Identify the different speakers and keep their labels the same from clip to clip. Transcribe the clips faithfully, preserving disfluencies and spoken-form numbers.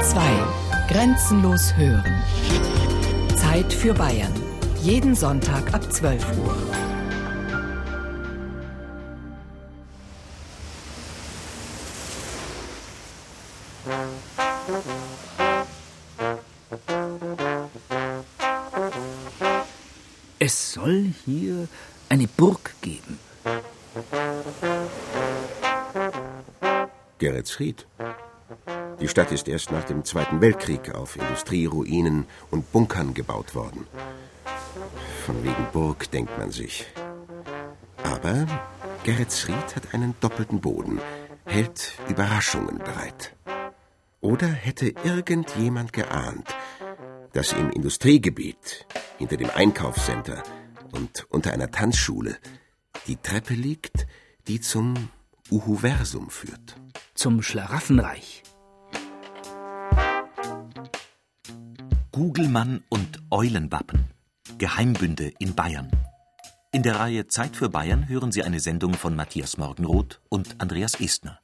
Speaker 1: zwei. Grenzenlos hören. Zeit für Bayern. Jeden Sonntag ab zwölf Uhr.
Speaker 2: Es soll hier eine Burg geben.
Speaker 3: Geretsried. Die Stadt ist erst nach dem Zweiten Weltkrieg auf Industrieruinen und Bunkern gebaut worden. Von wegen Burg denkt man sich. Aber Geretsried hat einen doppelten Boden, hält Überraschungen bereit. Oder hätte irgendjemand geahnt, dass im Industriegebiet, hinter dem Einkaufscenter und unter einer Tanzschule, die Treppe liegt, die zum Uhuversum führt.
Speaker 2: Zum Schlaraffenreich.
Speaker 4: Gugelmann und Eulenwappen. Geheimbünde in Bayern. In der Reihe Zeit für Bayern hören Sie eine Sendung von Matthias Morgenroth und Andreas Estner.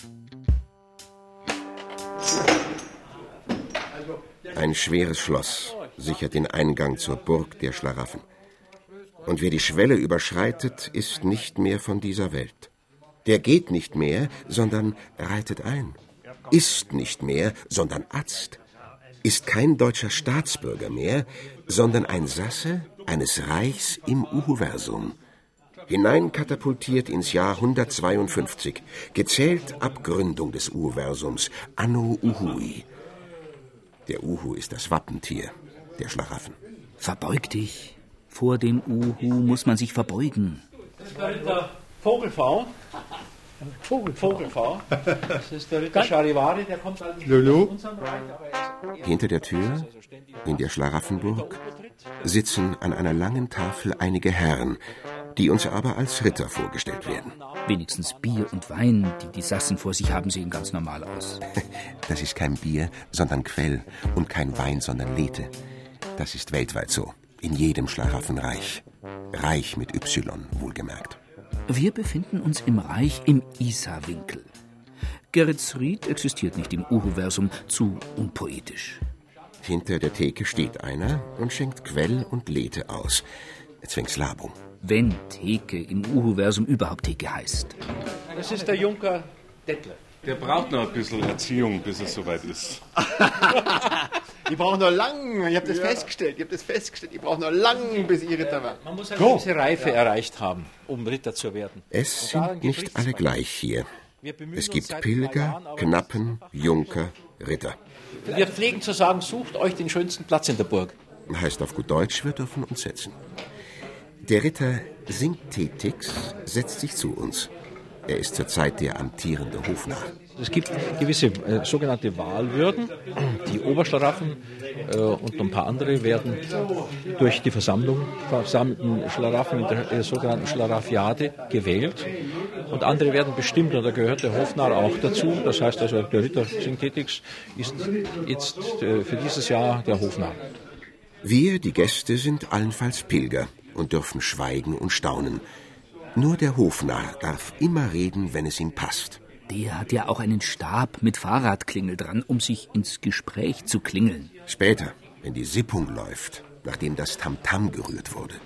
Speaker 3: Ein schweres Schloss sichert den Eingang zur Burg der Schlaraffen. Und wer die Schwelle überschreitet, ist nicht mehr von dieser Welt. Der geht nicht mehr, sondern reitet ein. Ist nicht mehr, sondern atzt. Ist kein deutscher Staatsbürger mehr, sondern ein Sasse eines Reichs im Uhuversum. Hineinkatapultiert ins Jahr hundertzweiundfünfzig, gezählt ab Gründung des Uhuversums, Anno Uhui. Der Uhu ist das Wappentier der Schlaraffen.
Speaker 2: Verbeug dich. Vor dem Uhu muss man sich verbeugen.
Speaker 5: Das ist der Ritter Vogelfau. Vogel, Vogelfau. Das ist der Ritter Charivari, der kommt dann
Speaker 3: Lulu.
Speaker 5: aus unserem Reich. Aber er ist
Speaker 3: Hinter der Tür, in der Schlaraffenburg, sitzen an einer langen Tafel einige Herren, die uns aber als Ritter vorgestellt werden.
Speaker 2: Wenigstens Bier und Wein, die die Sassen vor sich haben, sehen ganz normal aus.
Speaker 3: Das ist kein Bier, sondern Quell, und kein Wein, sondern Lethe. Das ist weltweit so, in jedem Schlaraffenreich. Reich mit Y, wohlgemerkt.
Speaker 2: Wir befinden uns im Reich im Isarwinkel. Geretsried existiert nicht im Uhuversum, zu unpoetisch.
Speaker 3: Hinter der Theke steht einer und schenkt Quell und Lethe aus. Zwingslabung.
Speaker 2: Wenn Theke im Uhuversum überhaupt Theke heißt.
Speaker 5: Das ist der Junker Detlef.
Speaker 6: Der braucht noch ein bisschen Erziehung, bis es soweit ist.
Speaker 7: Die brauchen noch lang, ich habe das ja. festgestellt, ich habe das festgestellt, die brauchen noch lang, bis ich Ritter war.
Speaker 5: Man muss eine gewisse Reife ja. erreicht haben, um Ritter zu werden.
Speaker 3: Es sind nicht alle gleich hier. Es gibt Pilger, Knappen, Junker, Ritter.
Speaker 5: Wir pflegen zu sagen, sucht euch den schönsten Platz in der Burg.
Speaker 3: Heißt auf gut Deutsch, wir dürfen uns setzen. Der Ritter Sinkthetix setzt sich zu uns. Er ist zurzeit der amtierende Hofnarr.
Speaker 5: Es gibt gewisse äh, sogenannte Wahlwürden. Die Oberschlaraffen äh, und ein paar andere werden durch die Versammlung versammelten Schlaraffen in der äh, sogenannten Schlarafiade gewählt. Und andere werden bestimmt, und da gehört der Hofnarr auch dazu. Das heißt also, der Ritter Sinkthetix ist jetzt äh, für dieses Jahr der Hofnarr.
Speaker 3: Wir, die Gäste, sind allenfalls Pilger und dürfen schweigen und staunen. Nur der Hofnarr darf immer reden, wenn es ihm passt.
Speaker 2: Der hat ja auch einen Stab mit Fahrradklingel dran, um sich ins Gespräch zu klingeln.
Speaker 3: Später, wenn die Sippung läuft, nachdem das Tamtam gerührt wurde.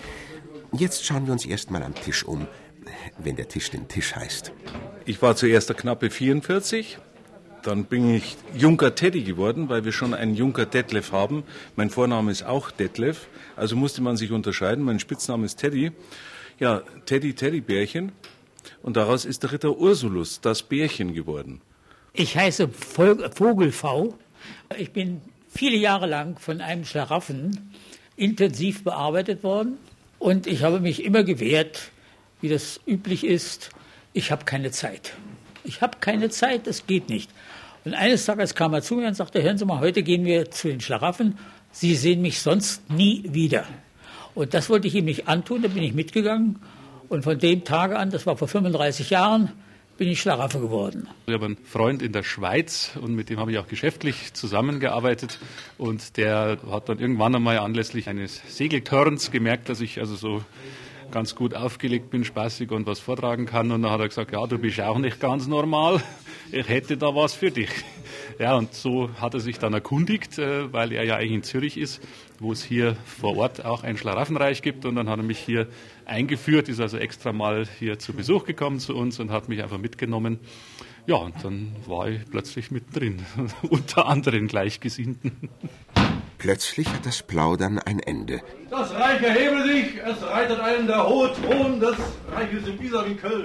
Speaker 3: Jetzt schauen wir uns erst mal am Tisch um, wenn der Tisch den Tisch heißt.
Speaker 6: Ich war zuerst der knappe vierundvierzig. Dann bin ich Junker Teddy geworden, weil wir schon einen Junker Detlef haben. Mein Vorname ist auch Detlef, also musste man sich unterscheiden. Mein Spitzname ist Teddy. Ja, Teddy, Teddybärchen. Und daraus ist der Ritter Ursulus, das Bärchen, geworden.
Speaker 8: Ich heiße Vogelfau. Ich bin viele Jahre lang von einem Schlaraffen intensiv bearbeitet worden. Und ich habe mich immer gewehrt, wie das üblich ist, ich habe keine Zeit. Ich habe keine Zeit, das geht nicht. Und eines Tages kam er zu mir und sagte, hören Sie mal, heute gehen wir zu den Schlaraffen. Sie sehen mich sonst nie wieder. Und das wollte ich ihm nicht antun, da bin ich mitgegangen. Und von dem Tage an, das war vor fünfunddreißig Jahren, bin ich Schlaraffen geworden.
Speaker 9: Ich habe einen Freund in der Schweiz und mit dem habe ich auch geschäftlich zusammengearbeitet. Und der hat dann irgendwann einmal anlässlich eines Segeltörns gemerkt, dass ich also so ganz gut aufgelegt bin, spaßig und was vortragen kann. Und dann hat er gesagt, ja, du bist auch nicht ganz normal. Ich hätte da was für dich. Ja, und so hat er sich dann erkundigt, weil er ja eigentlich in Zürich ist, wo es hier vor Ort auch ein Schlaraffenreich gibt. Und dann hat er mich hier eingeführt, ist also extra mal hier zu Besuch gekommen zu uns und hat mich einfach mitgenommen. Ja, und dann war ich plötzlich mittendrin, unter anderen Gleichgesinnten.
Speaker 3: Plötzlich hat das Plaudern ein Ende.
Speaker 10: Das Reich erhebe sich, es reitet einen der hohe Thron des Reiches im Isarwinkel.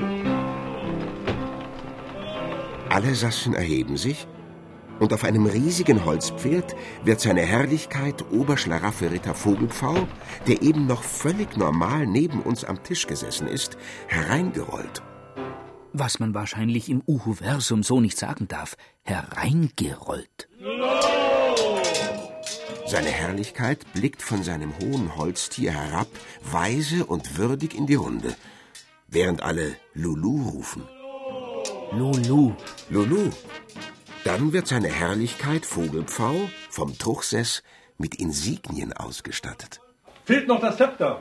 Speaker 3: Alle Sassen erheben sich, und auf einem riesigen Holzpferd wird seine Herrlichkeit Oberschlaraffe Ritter Vogelpfau, der eben noch völlig normal neben uns am Tisch gesessen ist, hereingerollt.
Speaker 2: Was man wahrscheinlich im Uhuversum so nicht sagen darf, hereingerollt.
Speaker 3: Seine Herrlichkeit blickt von seinem hohen Holztier herab, weise und würdig in die Runde, während alle Lulu rufen.
Speaker 2: Lulu.
Speaker 3: Lulu. Dann wird seine Herrlichkeit Vogelpfau vom Truchsess mit Insignien ausgestattet.
Speaker 10: Fehlt noch das Zepter.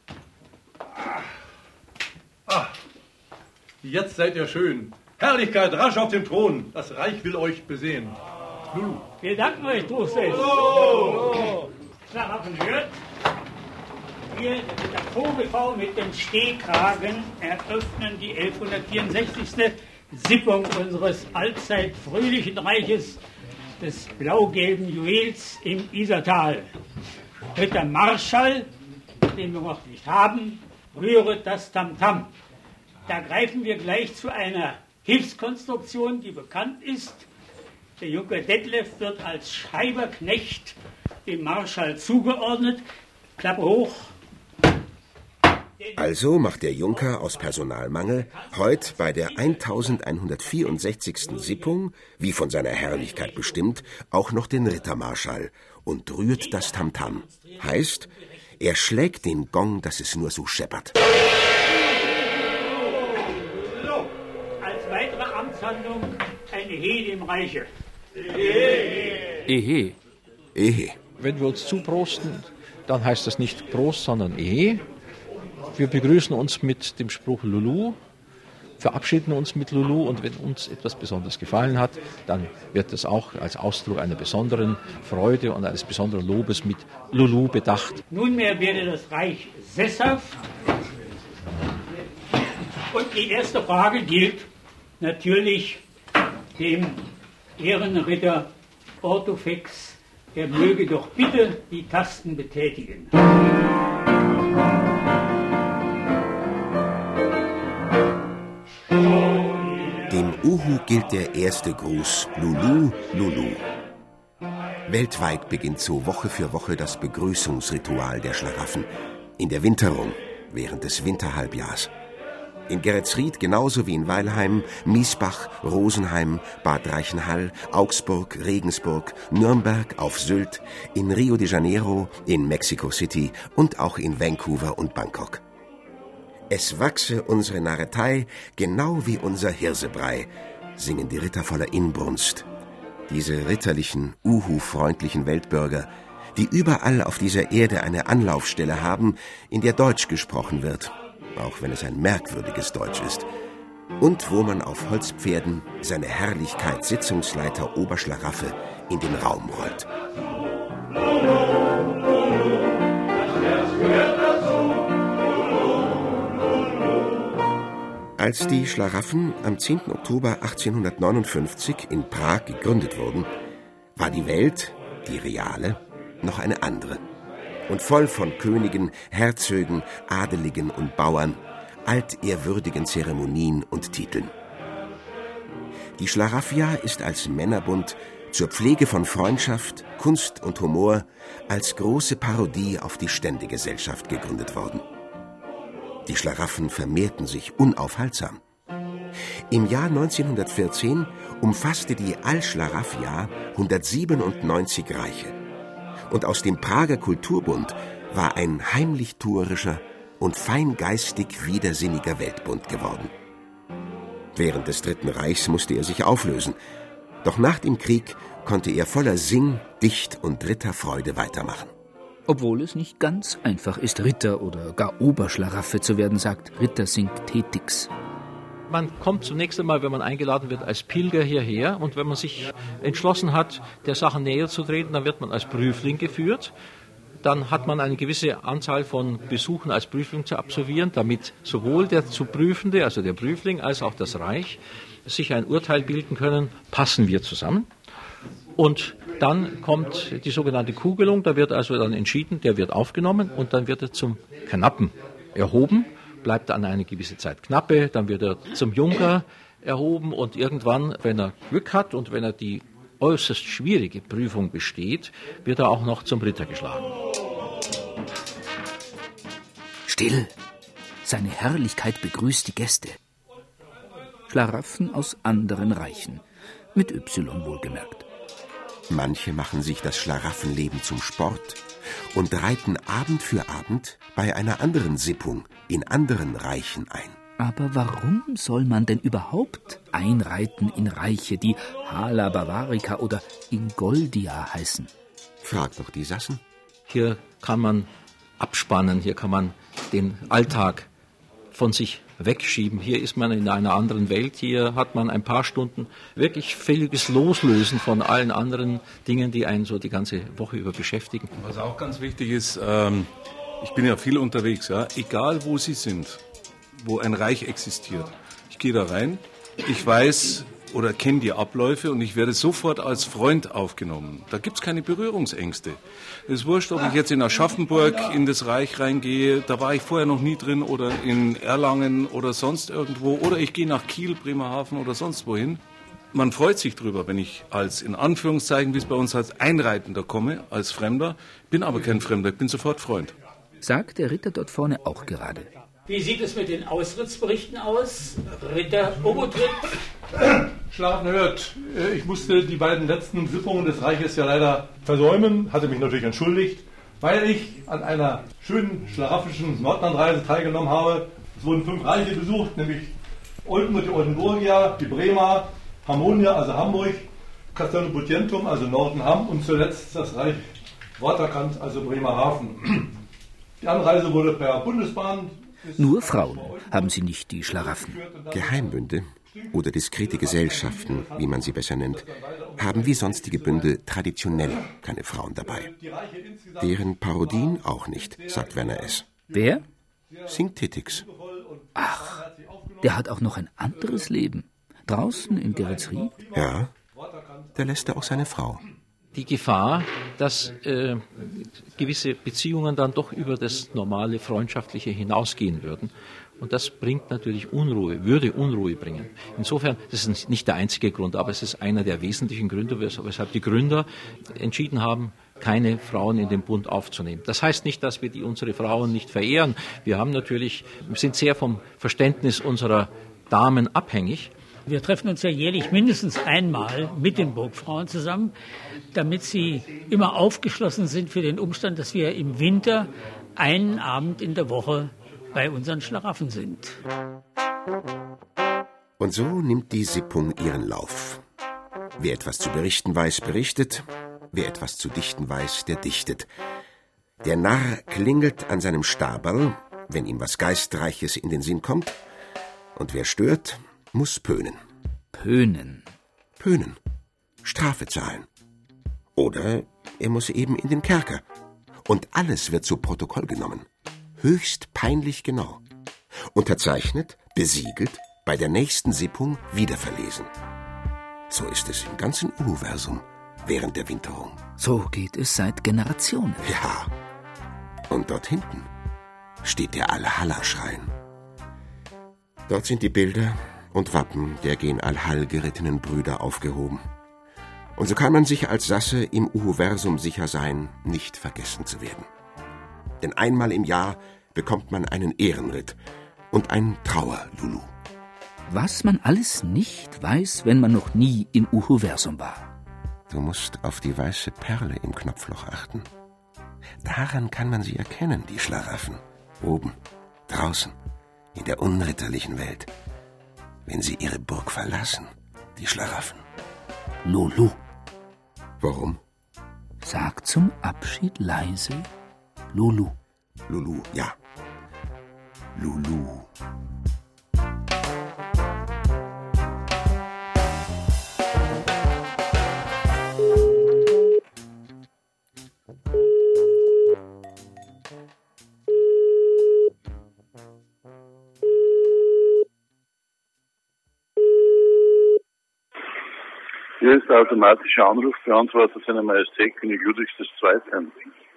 Speaker 10: Ah, jetzt seid ihr schön. Herrlichkeit, rasch auf den Thron. Das Reich will euch besehen. Lulu.
Speaker 8: Wir danken euch, Truchsess. Oh. Schlaraffen hört. Wir, der Vogelpfau mit dem Stehkragen, eröffnen die elfhundertvierundsechzigste Sippung unseres allzeit fröhlichen Reiches des blau-gelben Juwels im Isartal. Ritter Marschall, den wir noch nicht haben, rühret das Tamtam. Da greifen wir gleich zu einer Hilfskonstruktion, die bekannt ist. Der Junker Detlef wird als Schreiberknecht dem Marschall zugeordnet. Klappe hoch.
Speaker 3: Also macht der Junker aus Personalmangel heute bei der elfhundertvierundsechzigsten Sippung, wie von seiner Herrlichkeit bestimmt, auch noch den Rittermarschall und rührt das Tamtam. Heißt, er schlägt den Gong, dass es nur so scheppert.
Speaker 8: Als weitere Amtshandlung eine Ehe im Reiche.
Speaker 2: Ehe.
Speaker 3: Ehe.
Speaker 5: Wenn wir uns zuprosten, dann heißt das nicht Prost, sondern Ehe. Wir begrüßen uns mit dem Spruch Lulu, verabschieden uns mit Lulu, und wenn uns etwas besonders gefallen hat, dann wird das auch als Ausdruck einer besonderen Freude und eines besonderen Lobes mit Lulu bedacht.
Speaker 8: Nunmehr werde das Reich sesshaft, und die erste Frage gilt natürlich dem Ehrenritter Orthofex. Er möge doch bitte die Tasten betätigen.
Speaker 3: Dem Uhu gilt der erste Gruß Lulu, Lulu. Weltweit beginnt so Woche für Woche das Begrüßungsritual der Schlaraffen. In der Winterung, während des Winterhalbjahrs. In Geretsried genauso wie in Weilheim, Miesbach, Rosenheim, Bad Reichenhall, Augsburg, Regensburg, Nürnberg, auf Sylt, in Rio de Janeiro, in Mexico City und auch in Vancouver und Bangkok. Es wachse unsere Narretei, genau wie unser Hirsebrei, singen die Ritter voller Inbrunst. Diese ritterlichen, uhu-freundlichen Weltbürger, die überall auf dieser Erde eine Anlaufstelle haben, in der Deutsch gesprochen wird, auch wenn es ein merkwürdiges Deutsch ist, und wo man auf Holzpferden seine Herrlichkeit Sitzungsleiter Oberschlaraffe in den Raum rollt. Als die Schlaraffen am zehnten Oktober achtzehnhundertneunundfünfzig in Prag gegründet wurden, war die Welt, die reale, noch eine andere. Und voll von Königen, Herzögen, Adeligen und Bauern, altehrwürdigen Zeremonien und Titeln. Die Schlaraffia ist als Männerbund zur Pflege von Freundschaft, Kunst und Humor als große Parodie auf die Ständegesellschaft gegründet worden. Die Schlaraffen vermehrten sich unaufhaltsam. Im Jahr neunzehnhundertvierzehn umfasste die Al-Schlaraffia hundertsiebenundneunzig Reiche. Und aus dem Prager Kulturbund war ein heimlich-tuerischer und feingeistig widersinniger Weltbund geworden. Während des Dritten Reichs musste er sich auflösen. Doch nach dem Krieg konnte er voller Sing-, Dicht- und Ritterfreude weitermachen.
Speaker 2: Obwohl es nicht ganz einfach ist, Ritter oder gar Oberschlaraffe zu werden, sagt Rittersinck Tetix.
Speaker 5: Man kommt zunächst einmal, wenn man eingeladen wird, als Pilger hierher. Und wenn man sich entschlossen hat, der Sache näher zu treten, dann wird man als Prüfling geführt. Dann hat man eine gewisse Anzahl von Besuchen als Prüfling zu absolvieren, damit sowohl der zu Prüfende, also der Prüfling, als auch das Reich sich ein Urteil bilden können, passen wir zusammen. Und dann kommt die sogenannte Kugelung, da wird also dann entschieden, der wird aufgenommen und dann wird er zum Knappen erhoben, bleibt dann eine gewisse Zeit Knappe, dann wird er zum Junker erhoben und irgendwann, wenn er Glück hat und wenn er die äußerst schwierige Prüfung besteht, wird er auch noch zum Ritter geschlagen.
Speaker 2: Still! Seine Herrlichkeit begrüßt die Gäste. Schlaraffen aus anderen Reichen, mit Y wohlgemerkt.
Speaker 3: Manche machen sich das Schlaraffenleben zum Sport und reiten Abend für Abend bei einer anderen Sippung in anderen Reichen ein.
Speaker 2: Aber warum soll man denn überhaupt einreiten in Reiche, die Hala Bavarica oder Ingoldia heißen?
Speaker 3: Frag doch die Sassen.
Speaker 5: Hier kann man abspannen, hier kann man den Alltag von sich wegschieben. Hier ist man in einer anderen Welt, hier hat man ein paar Stunden wirklich völliges Loslösen von allen anderen Dingen, die einen so die ganze Woche über beschäftigen.
Speaker 6: Was auch ganz wichtig ist, ähm, ich bin ja viel unterwegs, ja, egal wo Sie sind, wo ein Reich existiert. Ich gehe da rein, ich weiß oder kenne die Abläufe und ich werde sofort als Freund aufgenommen. Da gibt es keine Berührungsängste. Es ist wurscht, ob ich jetzt in Aschaffenburg in das Reich reingehe, da war ich vorher noch nie drin, oder in Erlangen oder sonst irgendwo, oder ich gehe nach Kiel, Bremerhaven oder sonst wohin. Man freut sich drüber, wenn ich als, in Anführungszeichen, wie es bei uns heißt, Einreitender komme, als Fremder, bin aber kein Fremder, ich bin sofort Freund.
Speaker 2: Sagt der Ritter dort vorne auch gerade.
Speaker 8: Wie sieht es mit den Austrittsberichten aus? Ritter Obotritt?
Speaker 10: Schlafen hört. Ich musste die beiden letzten Sippungen des Reiches ja leider versäumen, hatte mich natürlich entschuldigt, weil ich an einer schönen schlaraffischen Nordlandreise teilgenommen habe. Es wurden fünf Reiche besucht, nämlich Oldenburg, die Oldenburgia, die Bremer, Harmonia, also Hamburg, Castello Butientum, also Nordenham, und zuletzt das Reich Waterkant, also Bremerhaven. Die Anreise wurde per Bundesbahn.
Speaker 2: Nur Frauen haben sie nicht, die Schlaraffen.
Speaker 3: Geheimbünde oder diskrete Gesellschaften, wie man sie besser nennt, haben wie sonstige Bünde traditionell keine Frauen dabei. Deren Parodien auch nicht, sagt Werner S.
Speaker 2: Wer?
Speaker 3: Sinktitix.
Speaker 2: Ach, der hat auch noch ein anderes Leben. Draußen in Geretsried?
Speaker 3: Ja, da lässt er auch seine Frau.
Speaker 5: Die Gefahr, dass äh, gewisse Beziehungen dann doch über das normale Freundschaftliche hinausgehen würden. Und das bringt natürlich Unruhe, würde Unruhe bringen. Insofern, das ist nicht der einzige Grund, aber es ist einer der wesentlichen Gründe, weshalb die Gründer entschieden haben, keine Frauen in den Bund aufzunehmen. Das heißt nicht, dass wir die, unsere Frauen nicht verehren. Wir haben natürlich, wir sind sehr vom Verständnis unserer Damen abhängig.
Speaker 8: Wir treffen uns ja jährlich mindestens einmal mit den Burgfrauen zusammen, damit sie immer aufgeschlossen sind für den Umstand, dass wir im Winter einen Abend in der Woche bei unseren Schlaraffen sind.
Speaker 3: Und so nimmt die Sippung ihren Lauf. Wer etwas zu berichten weiß, berichtet. Wer etwas zu dichten weiß, der dichtet. Der Narr klingelt an seinem Staberl, wenn ihm was Geistreiches in den Sinn kommt. Und wer stört, muss pöhnen.
Speaker 2: Pöhnen?
Speaker 3: Pöhnen. Strafe zahlen. Oder er muss eben in den Kerker. Und alles wird zu Protokoll genommen. Höchst peinlich genau. Unterzeichnet, besiegelt, bei der nächsten Sippung wiederverlesen. So ist es im ganzen Universum während der Winterung.
Speaker 2: So geht es seit Generationen.
Speaker 3: Ja. Und dort hinten steht der Alhalla-Schrein. Dort sind die Bilder und Wappen der gen Al-Hal gerittenen Brüder aufgehoben. Und so kann man sich als Sasse im Uhuversum sicher sein, nicht vergessen zu werden. Denn einmal im Jahr bekommt man einen Ehrenritt und ein Trauerlulu.
Speaker 2: Was man alles nicht weiß, wenn man noch nie im Uhuversum war.
Speaker 3: Du musst auf die weiße Perle im Knopfloch achten. Daran kann man sie erkennen, die Schlaraffen. Oben, draußen, in der unritterlichen Welt. Wenn sie ihre Burg verlassen, die Schlaraffen.
Speaker 2: Lulu.
Speaker 3: Warum?
Speaker 2: Sag zum Abschied leise Lulu.
Speaker 3: Lulu, ja. Lulu.
Speaker 11: Hier ist der automatische Anrufbeantworter seiner Majestät König Ludwig der Zweite.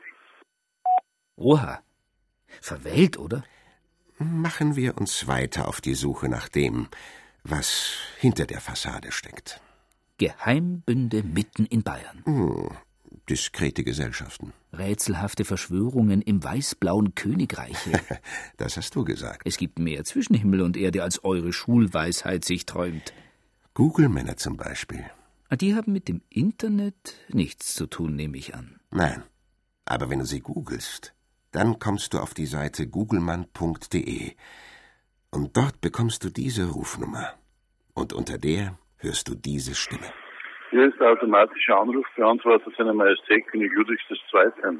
Speaker 2: Oha. Verwählt, oder?
Speaker 3: Machen wir uns weiter auf die Suche nach dem, was hinter der Fassade steckt.
Speaker 2: Geheimbünde mitten in Bayern.
Speaker 3: Hm, diskrete Gesellschaften.
Speaker 2: Rätselhafte Verschwörungen im weiß-blauen Königreich.
Speaker 3: Das hast du gesagt.
Speaker 2: Es gibt mehr zwischen Himmel und Erde, als eure Schulweisheit sich träumt.
Speaker 3: Google-Männer zum Beispiel.
Speaker 2: Die haben mit dem Internet nichts zu tun, nehme ich an.
Speaker 3: Nein, aber wenn du sie googelst, dann kommst du auf die Seite googlemann punkt de und dort bekommst du diese Rufnummer. Und unter der hörst du diese Stimme.
Speaker 11: Hier ist der automatische Anrufbeantworter seiner Majestät König Ludwig der Zweite.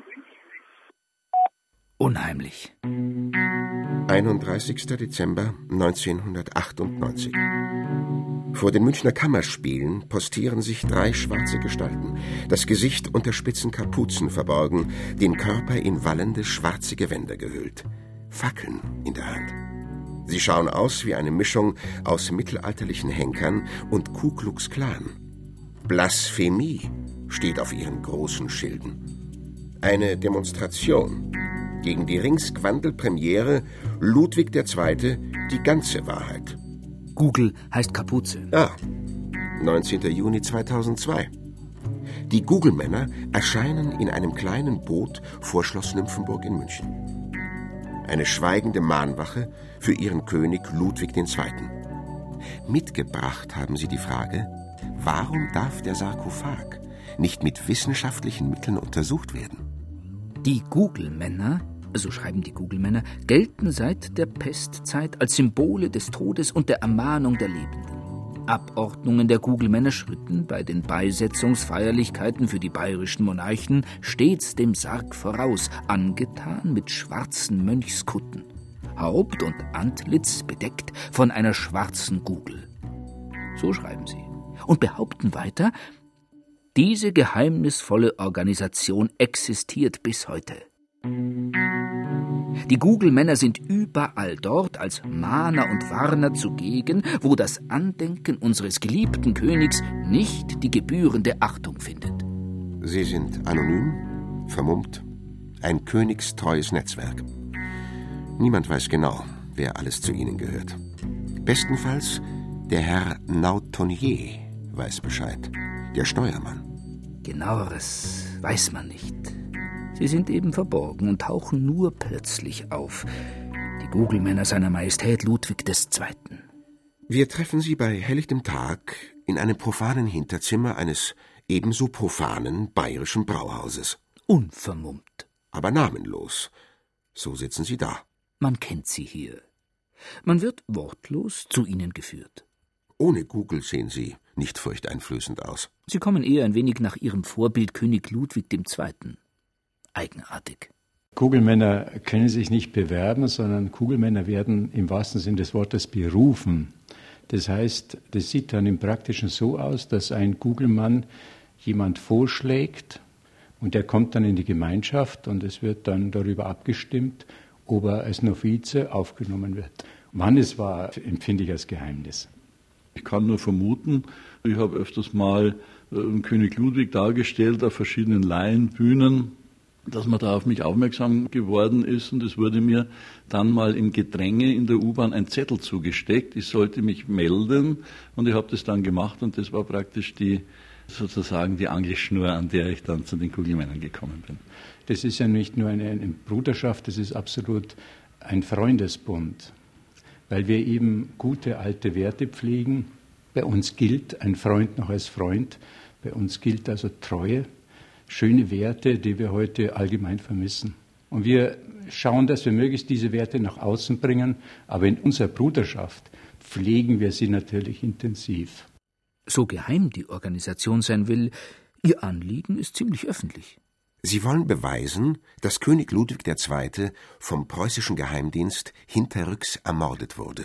Speaker 2: Unheimlich.
Speaker 3: einunddreißigster Dezember neunzehnhundertachtundneunzig. Vor den Münchner Kammerspielen postieren sich drei schwarze Gestalten, das Gesicht unter spitzen Kapuzen verborgen, den Körper in wallende schwarze Gewänder gehüllt, Fackeln in der Hand. Sie schauen aus wie eine Mischung aus mittelalterlichen Henkern und Ku Klux Klan. Blasphemie steht auf ihren großen Schilden. Eine Demonstration gegen die Ringsgwandel-Premiere Ludwig der Zweite, die ganze Wahrheit.
Speaker 2: Google heißt Kapuze.
Speaker 3: Ja, neunzehnter Juni zweitausendzwei. Die Google-Männer erscheinen in einem kleinen Boot vor Schloss Nymphenburg in München. Eine schweigende Mahnwache für ihren König Ludwig der Zweite. Mitgebracht haben sie die Frage, warum darf der Sarkophag nicht mit wissenschaftlichen Mitteln untersucht werden?
Speaker 2: Die Google-Männer, so schreiben die Google-Männer, gelten seit der Pestzeit als Symbole des Todes und der Ermahnung der Lebenden. Abordnungen der Google-Männer schritten bei den Beisetzungsfeierlichkeiten für die bayerischen Monarchen stets dem Sarg voraus, angetan mit schwarzen Mönchskutten, Haupt und Antlitz bedeckt von einer schwarzen Google. So schreiben sie und behaupten weiter, diese geheimnisvolle Organisation existiert bis heute. Die Google-Männer sind überall dort als Mahner und Warner zugegen, wo das Andenken unseres geliebten Königs nicht die gebührende Achtung findet.
Speaker 3: Sie sind anonym, vermummt, ein königstreues Netzwerk. Niemand weiß genau, wer alles zu ihnen gehört. Bestenfalls der Herr Nautonier weiß Bescheid, der Steuermann.
Speaker 2: Genaueres weiß man nicht. Sie sind eben verborgen und tauchen nur plötzlich auf. Die Google-Männer seiner Majestät Ludwig des Zweiten.
Speaker 3: Wir treffen sie bei helllichtem Tag in einem profanen Hinterzimmer eines ebenso profanen bayerischen Brauhauses.
Speaker 2: Unvermummt.
Speaker 3: Aber namenlos. So sitzen sie da.
Speaker 2: Man kennt sie hier. Man wird wortlos zu ihnen geführt.
Speaker 3: Ohne Google sehen sie nicht furchteinflößend aus.
Speaker 2: Sie kommen eher ein wenig nach ihrem Vorbild König Ludwig der Zweite. Eigenartig.
Speaker 12: Kugelmänner können sich nicht bewerben, sondern Kugelmänner werden im wahrsten Sinne des Wortes berufen. Das heißt, das sieht dann im Praktischen so aus, dass ein Kugelmann jemand vorschlägt und der kommt dann in die Gemeinschaft und es wird dann darüber abgestimmt, ob er als Novize aufgenommen wird. Wann es war, empfinde ich als Geheimnis.
Speaker 13: Ich kann nur vermuten, ich habe öfters mal äh, König Ludwig dargestellt auf verschiedenen Laienbühnen, dass man da auf mich aufmerksam geworden ist und es wurde mir dann mal im Gedränge in der U-Bahn ein Zettel zugesteckt. Ich sollte mich melden und ich habe das dann gemacht und das war praktisch die sozusagen die Angelschnur, an der ich dann zu den Kugelmännern gekommen bin.
Speaker 12: Das ist ja nicht nur eine, eine Bruderschaft, das ist absolut ein Freundesbund, weil wir eben gute alte Werte pflegen. Bei uns gilt ein Freund noch als Freund, bei uns gilt also Treue. Schöne Werte, die wir heute allgemein vermissen. Und wir schauen, dass wir möglichst diese Werte nach außen bringen, aber in unserer Bruderschaft pflegen wir sie natürlich intensiv.
Speaker 2: So geheim die Organisation sein will, ihr Anliegen ist ziemlich öffentlich.
Speaker 3: Sie wollen beweisen, dass König Ludwig der Zweite vom preußischen Geheimdienst hinterrücks ermordet wurde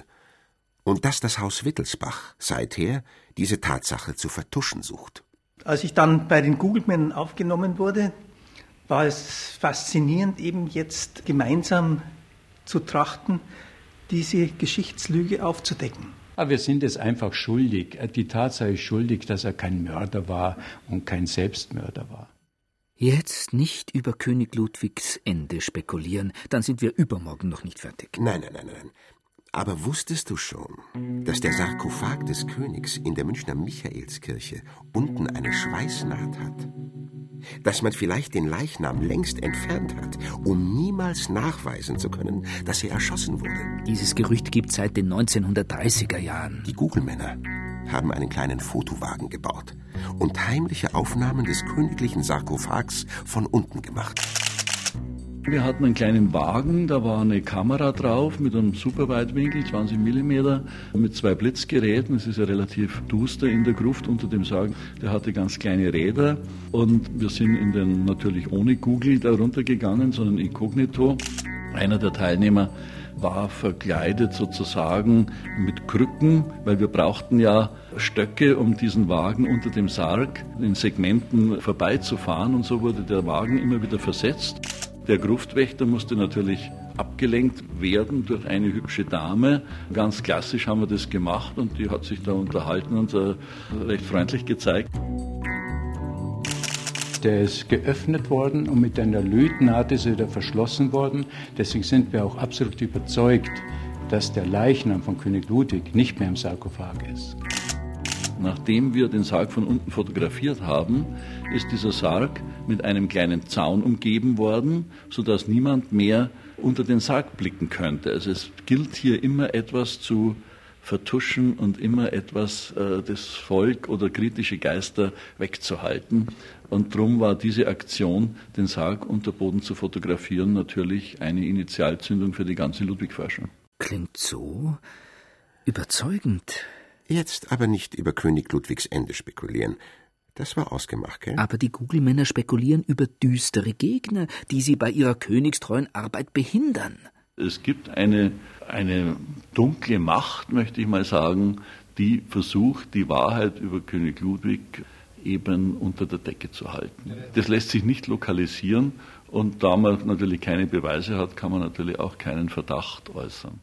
Speaker 3: und dass das Haus Wittelsbach seither diese Tatsache zu vertuschen sucht.
Speaker 14: Als ich dann bei den Google-Männern aufgenommen wurde, war es faszinierend, eben jetzt gemeinsam zu trachten, diese Geschichtslüge aufzudecken.
Speaker 12: Aber wir sind es einfach schuldig. Die Tatsache ist schuldig, dass er kein Mörder war und kein Selbstmörder war.
Speaker 2: Jetzt nicht über König Ludwigs Ende spekulieren, dann sind wir übermorgen noch nicht fertig.
Speaker 3: Nein, nein, nein, nein. Aber wusstest du schon, dass der Sarkophag des Königs in der Münchner Michaelskirche unten eine Schweißnaht hat? Dass man vielleicht den Leichnam längst entfernt hat, um niemals nachweisen zu können, dass er erschossen wurde?
Speaker 2: Dieses Gerücht gibt seit den neunzehnhundertdreißiger Jahren.
Speaker 3: Die Gugelmänner haben einen kleinen Fotowagen gebaut und heimliche Aufnahmen des königlichen Sarkophags von unten gemacht.
Speaker 13: Wir hatten einen kleinen Wagen, da war eine Kamera drauf mit einem Superweitwinkel, zwanzig Millimeter, mit zwei Blitzgeräten. Es ist ja relativ duster in der Gruft unter dem Sarg. Der hatte ganz kleine Räder und wir sind in den natürlich ohne Google da runtergegangen, sondern inkognito. Einer der Teilnehmer war verkleidet sozusagen mit Krücken, weil wir brauchten ja Stöcke, um diesen Wagen unter dem Sarg in Segmenten vorbeizufahren, und so wurde der Wagen immer wieder versetzt. Der Gruftwächter musste natürlich abgelenkt werden durch eine hübsche Dame. Ganz klassisch haben wir das gemacht und die hat sich da unterhalten und äh, recht freundlich gezeigt.
Speaker 12: Der ist geöffnet worden und mit einer Lötnaht ist er wieder verschlossen worden. Deswegen sind wir auch absolut überzeugt, dass der Leichnam von König Ludwig nicht mehr im Sarkophag ist.
Speaker 13: Nachdem wir den Sarg von unten fotografiert haben, ist dieser Sarg mit einem kleinen Zaun umgeben worden, sodass niemand mehr unter den Sarg blicken könnte. Also es gilt hier immer etwas zu vertuschen und immer etwas äh, das Volk oder kritische Geister wegzuhalten. Und darum war diese Aktion, den Sarg unter Boden zu fotografieren, natürlich eine Initialzündung für die ganze Ludwig-Forschung.
Speaker 2: Klingt so überzeugend.
Speaker 3: Jetzt aber nicht über König Ludwigs Ende spekulieren. Das war ausgemacht, gell?
Speaker 2: Aber die Gugelmänner spekulieren über düstere Gegner, die sie bei ihrer königstreuen Arbeit behindern.
Speaker 13: Es gibt eine, eine dunkle Macht, möchte ich mal sagen, die versucht, die Wahrheit über König Ludwig eben unter der Decke zu halten. Das lässt sich nicht lokalisieren und da man natürlich keine Beweise hat, kann man natürlich auch keinen Verdacht äußern.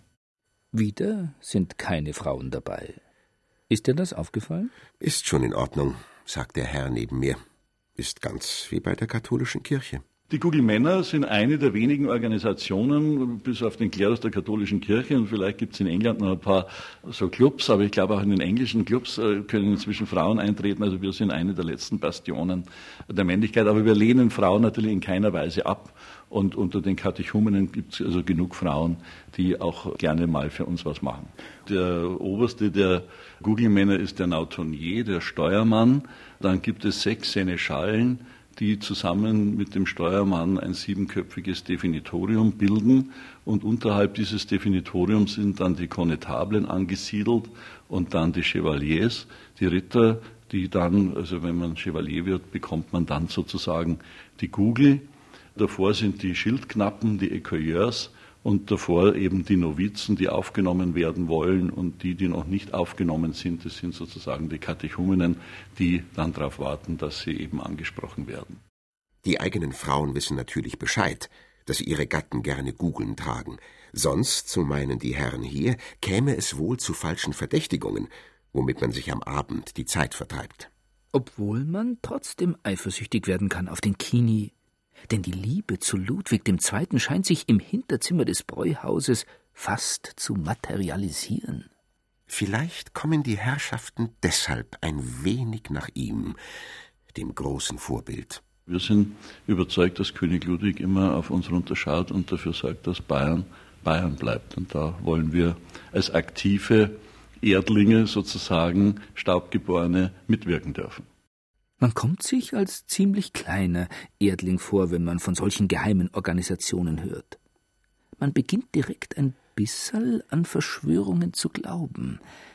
Speaker 2: Wieder sind keine Frauen dabei. Ist dir das aufgefallen?
Speaker 3: Ist schon in Ordnung, sagt der Herr neben mir. Ist ganz wie bei der katholischen Kirche.
Speaker 13: Die Gugelmänner sind eine der wenigen Organisationen, bis auf den Klerus der katholischen Kirche, und vielleicht gibt es in England noch ein paar so Clubs, aber ich glaube auch in den englischen Clubs können inzwischen Frauen eintreten. Also wir sind eine der letzten Bastionen der Männlichkeit, aber wir lehnen Frauen natürlich in keiner Weise ab. Und unter den Katechumenen gibt es also genug Frauen, die auch gerne mal für uns was machen. Der oberste der Gugelmänner ist der Nautonier, der Steuermann. Dann gibt es sechs Seneschallen, die zusammen mit dem Steuermann ein siebenköpfiges Definitorium bilden. Und unterhalb dieses Definitoriums sind dann die Konnetablen angesiedelt und dann die Chevaliers, die Ritter, die dann, also wenn man Chevalier wird, bekommt man dann sozusagen die Gugel. Davor sind die Schildknappen, die Écueilleurs, und davor eben die Novizen, die aufgenommen werden wollen, und die, die noch nicht aufgenommen sind, das sind sozusagen die Katechumenen, die dann darauf warten, dass sie eben angesprochen werden.
Speaker 3: Die eigenen Frauen wissen natürlich Bescheid, dass sie ihre Gatten gerne Gugeln tragen. Sonst, so meinen die Herren hier, käme es wohl zu falschen Verdächtigungen, womit man sich am Abend die Zeit vertreibt.
Speaker 2: Obwohl man trotzdem eifersüchtig werden kann auf den Kini. Denn die Liebe zu Ludwig der Zweite scheint sich im Hinterzimmer des Bräuhauses fast zu materialisieren.
Speaker 3: Vielleicht kommen die Herrschaften deshalb ein wenig nach ihm, dem großen Vorbild.
Speaker 13: Wir sind überzeugt, dass König Ludwig immer auf uns runterschaut und dafür sorgt, dass Bayern Bayern bleibt. Und da wollen wir als aktive Erdlinge sozusagen, Staubgeborene, mitwirken dürfen.
Speaker 2: Man kommt sich als ziemlich kleiner Erdling vor, wenn man von solchen geheimen Organisationen hört. Man beginnt direkt ein bisserl an Verschwörungen zu glauben,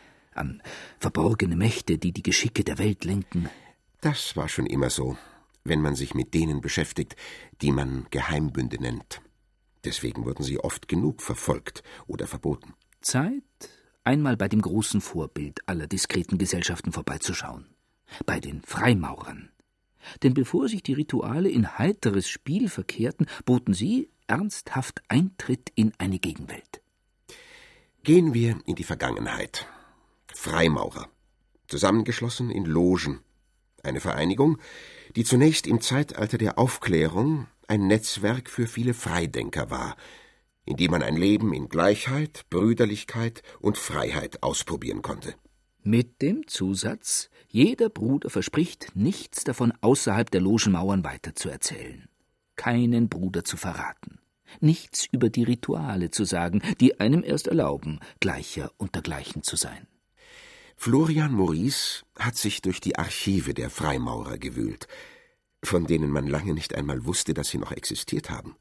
Speaker 2: an verborgene Mächte, die die Geschicke der Welt lenken.
Speaker 3: Das war schon immer so, wenn man sich mit denen beschäftigt, die man Geheimbünde nennt. Deswegen wurden sie oft genug verfolgt oder verboten.
Speaker 2: Zeit, einmal bei dem großen Vorbild aller diskreten Gesellschaften vorbeizuschauen. Bei den Freimaurern. Denn bevor sich die Rituale in heiteres Spiel verkehrten, boten sie ernsthaft Eintritt in eine Gegenwelt.
Speaker 3: Gehen wir in die Vergangenheit. Freimaurer, zusammengeschlossen in Logen. Eine Vereinigung, die zunächst im Zeitalter der Aufklärung ein Netzwerk für viele Freidenker war, in dem man ein Leben in Gleichheit, Brüderlichkeit und Freiheit ausprobieren konnte.
Speaker 2: Mit dem Zusatz, jeder Bruder verspricht, nichts davon außerhalb der Logenmauern weiterzuerzählen, keinen Bruder zu verraten, nichts über die Rituale zu sagen, die einem erst erlauben, Gleicher unter Gleichen zu sein.
Speaker 3: Florian Maurice hat sich durch die Archive der Freimaurer gewühlt, von denen man lange nicht einmal wusste, dass sie noch existiert haben.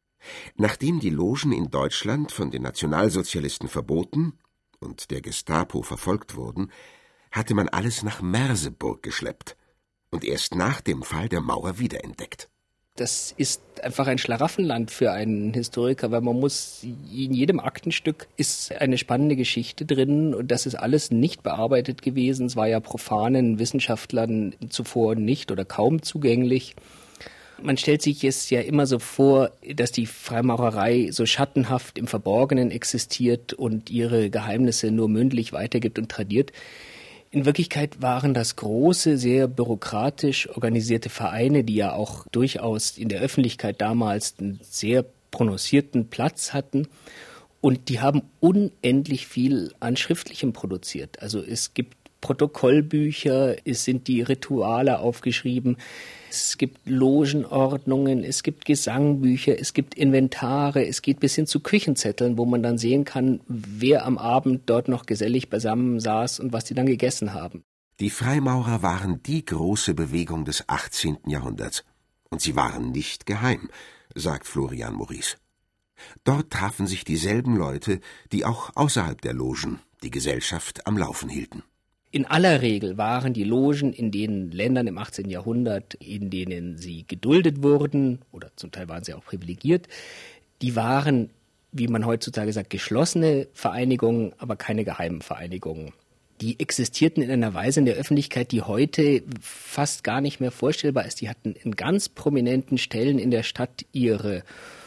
Speaker 3: Nachdem die Logen in Deutschland von den Nationalsozialisten verboten und der Gestapo verfolgt wurden, hatte man alles nach Merseburg geschleppt und erst nach dem Fall der Mauer wiederentdeckt.
Speaker 15: Das ist einfach ein Schlaraffenland für einen Historiker, weil man muss, in jedem Aktenstück ist eine spannende Geschichte drin und das ist alles nicht bearbeitet gewesen. Es war ja profanen Wissenschaftlern zuvor nicht oder kaum zugänglich. Man stellt sich es ja immer so vor, dass die Freimaurerei so schattenhaft im Verborgenen existiert und ihre Geheimnisse nur mündlich weitergibt und tradiert. In Wirklichkeit waren das große, sehr bürokratisch organisierte Vereine, die ja auch durchaus in der Öffentlichkeit damals einen sehr prononcierten Platz hatten. Und die haben unendlich viel an Schriftlichem produziert. Also es gibt Protokollbücher, es sind die Rituale aufgeschrieben, es gibt Logenordnungen, es gibt Gesangbücher, es gibt Inventare, es geht bis hin zu Küchenzetteln, wo man dann sehen kann, wer am Abend dort noch gesellig beisammen saß und was die dann gegessen haben.
Speaker 3: Die Freimaurer waren die große Bewegung des achtzehnten Jahrhunderts. Und sie waren nicht geheim, sagt Florian Maurice. Dort trafen sich dieselben Leute, die auch außerhalb der Logen die Gesellschaft am Laufen hielten.
Speaker 15: In aller Regel waren die Logen in den Ländern im achtzehnten Jahrhundert, in denen sie geduldet wurden, oder zum Teil waren sie auch privilegiert, die waren, wie man heutzutage sagt, geschlossene Vereinigungen, aber keine geheimen Vereinigungen. Die existierten in einer Weise in der Öffentlichkeit, die heute fast gar nicht mehr vorstellbar ist. Die hatten in ganz prominenten Stellen in der Stadt ihre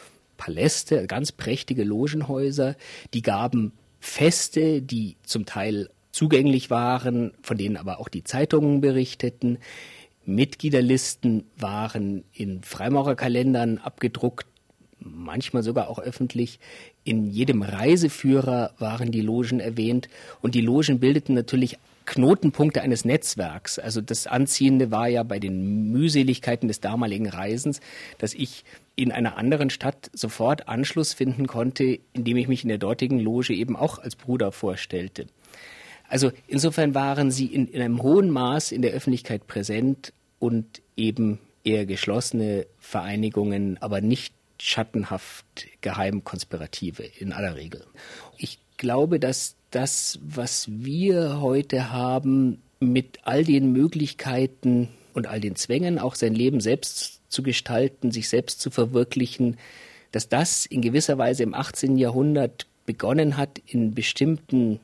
Speaker 15: Paläste, ganz prächtige Logenhäuser. Die gaben Feste, die zum Teil zugänglich waren, von denen aber auch die Zeitungen berichteten. Mitgliederlisten waren in Freimaurerkalendern abgedruckt, manchmal sogar auch öffentlich. In jedem Reiseführer waren die Logen erwähnt und die Logen bildeten natürlich Knotenpunkte eines Netzwerks. Also das Anziehende war ja bei den Mühseligkeiten des damaligen Reisens, dass ich in einer anderen Stadt sofort Anschluss finden konnte, indem ich mich in der dortigen Loge eben auch als Bruder vorstellte. Also insofern waren sie in, in einem hohen Maß in der Öffentlichkeit präsent und eben eher geschlossene Vereinigungen, aber nicht schattenhaft geheim konspirative in aller Regel. Ich glaube, dass das, was wir heute haben, mit all den Möglichkeiten und all den Zwängen, auch sein Leben selbst zu gestalten, sich selbst zu verwirklichen, dass das in gewisser Weise im achtzehnten Jahrhundert begonnen hat in bestimmten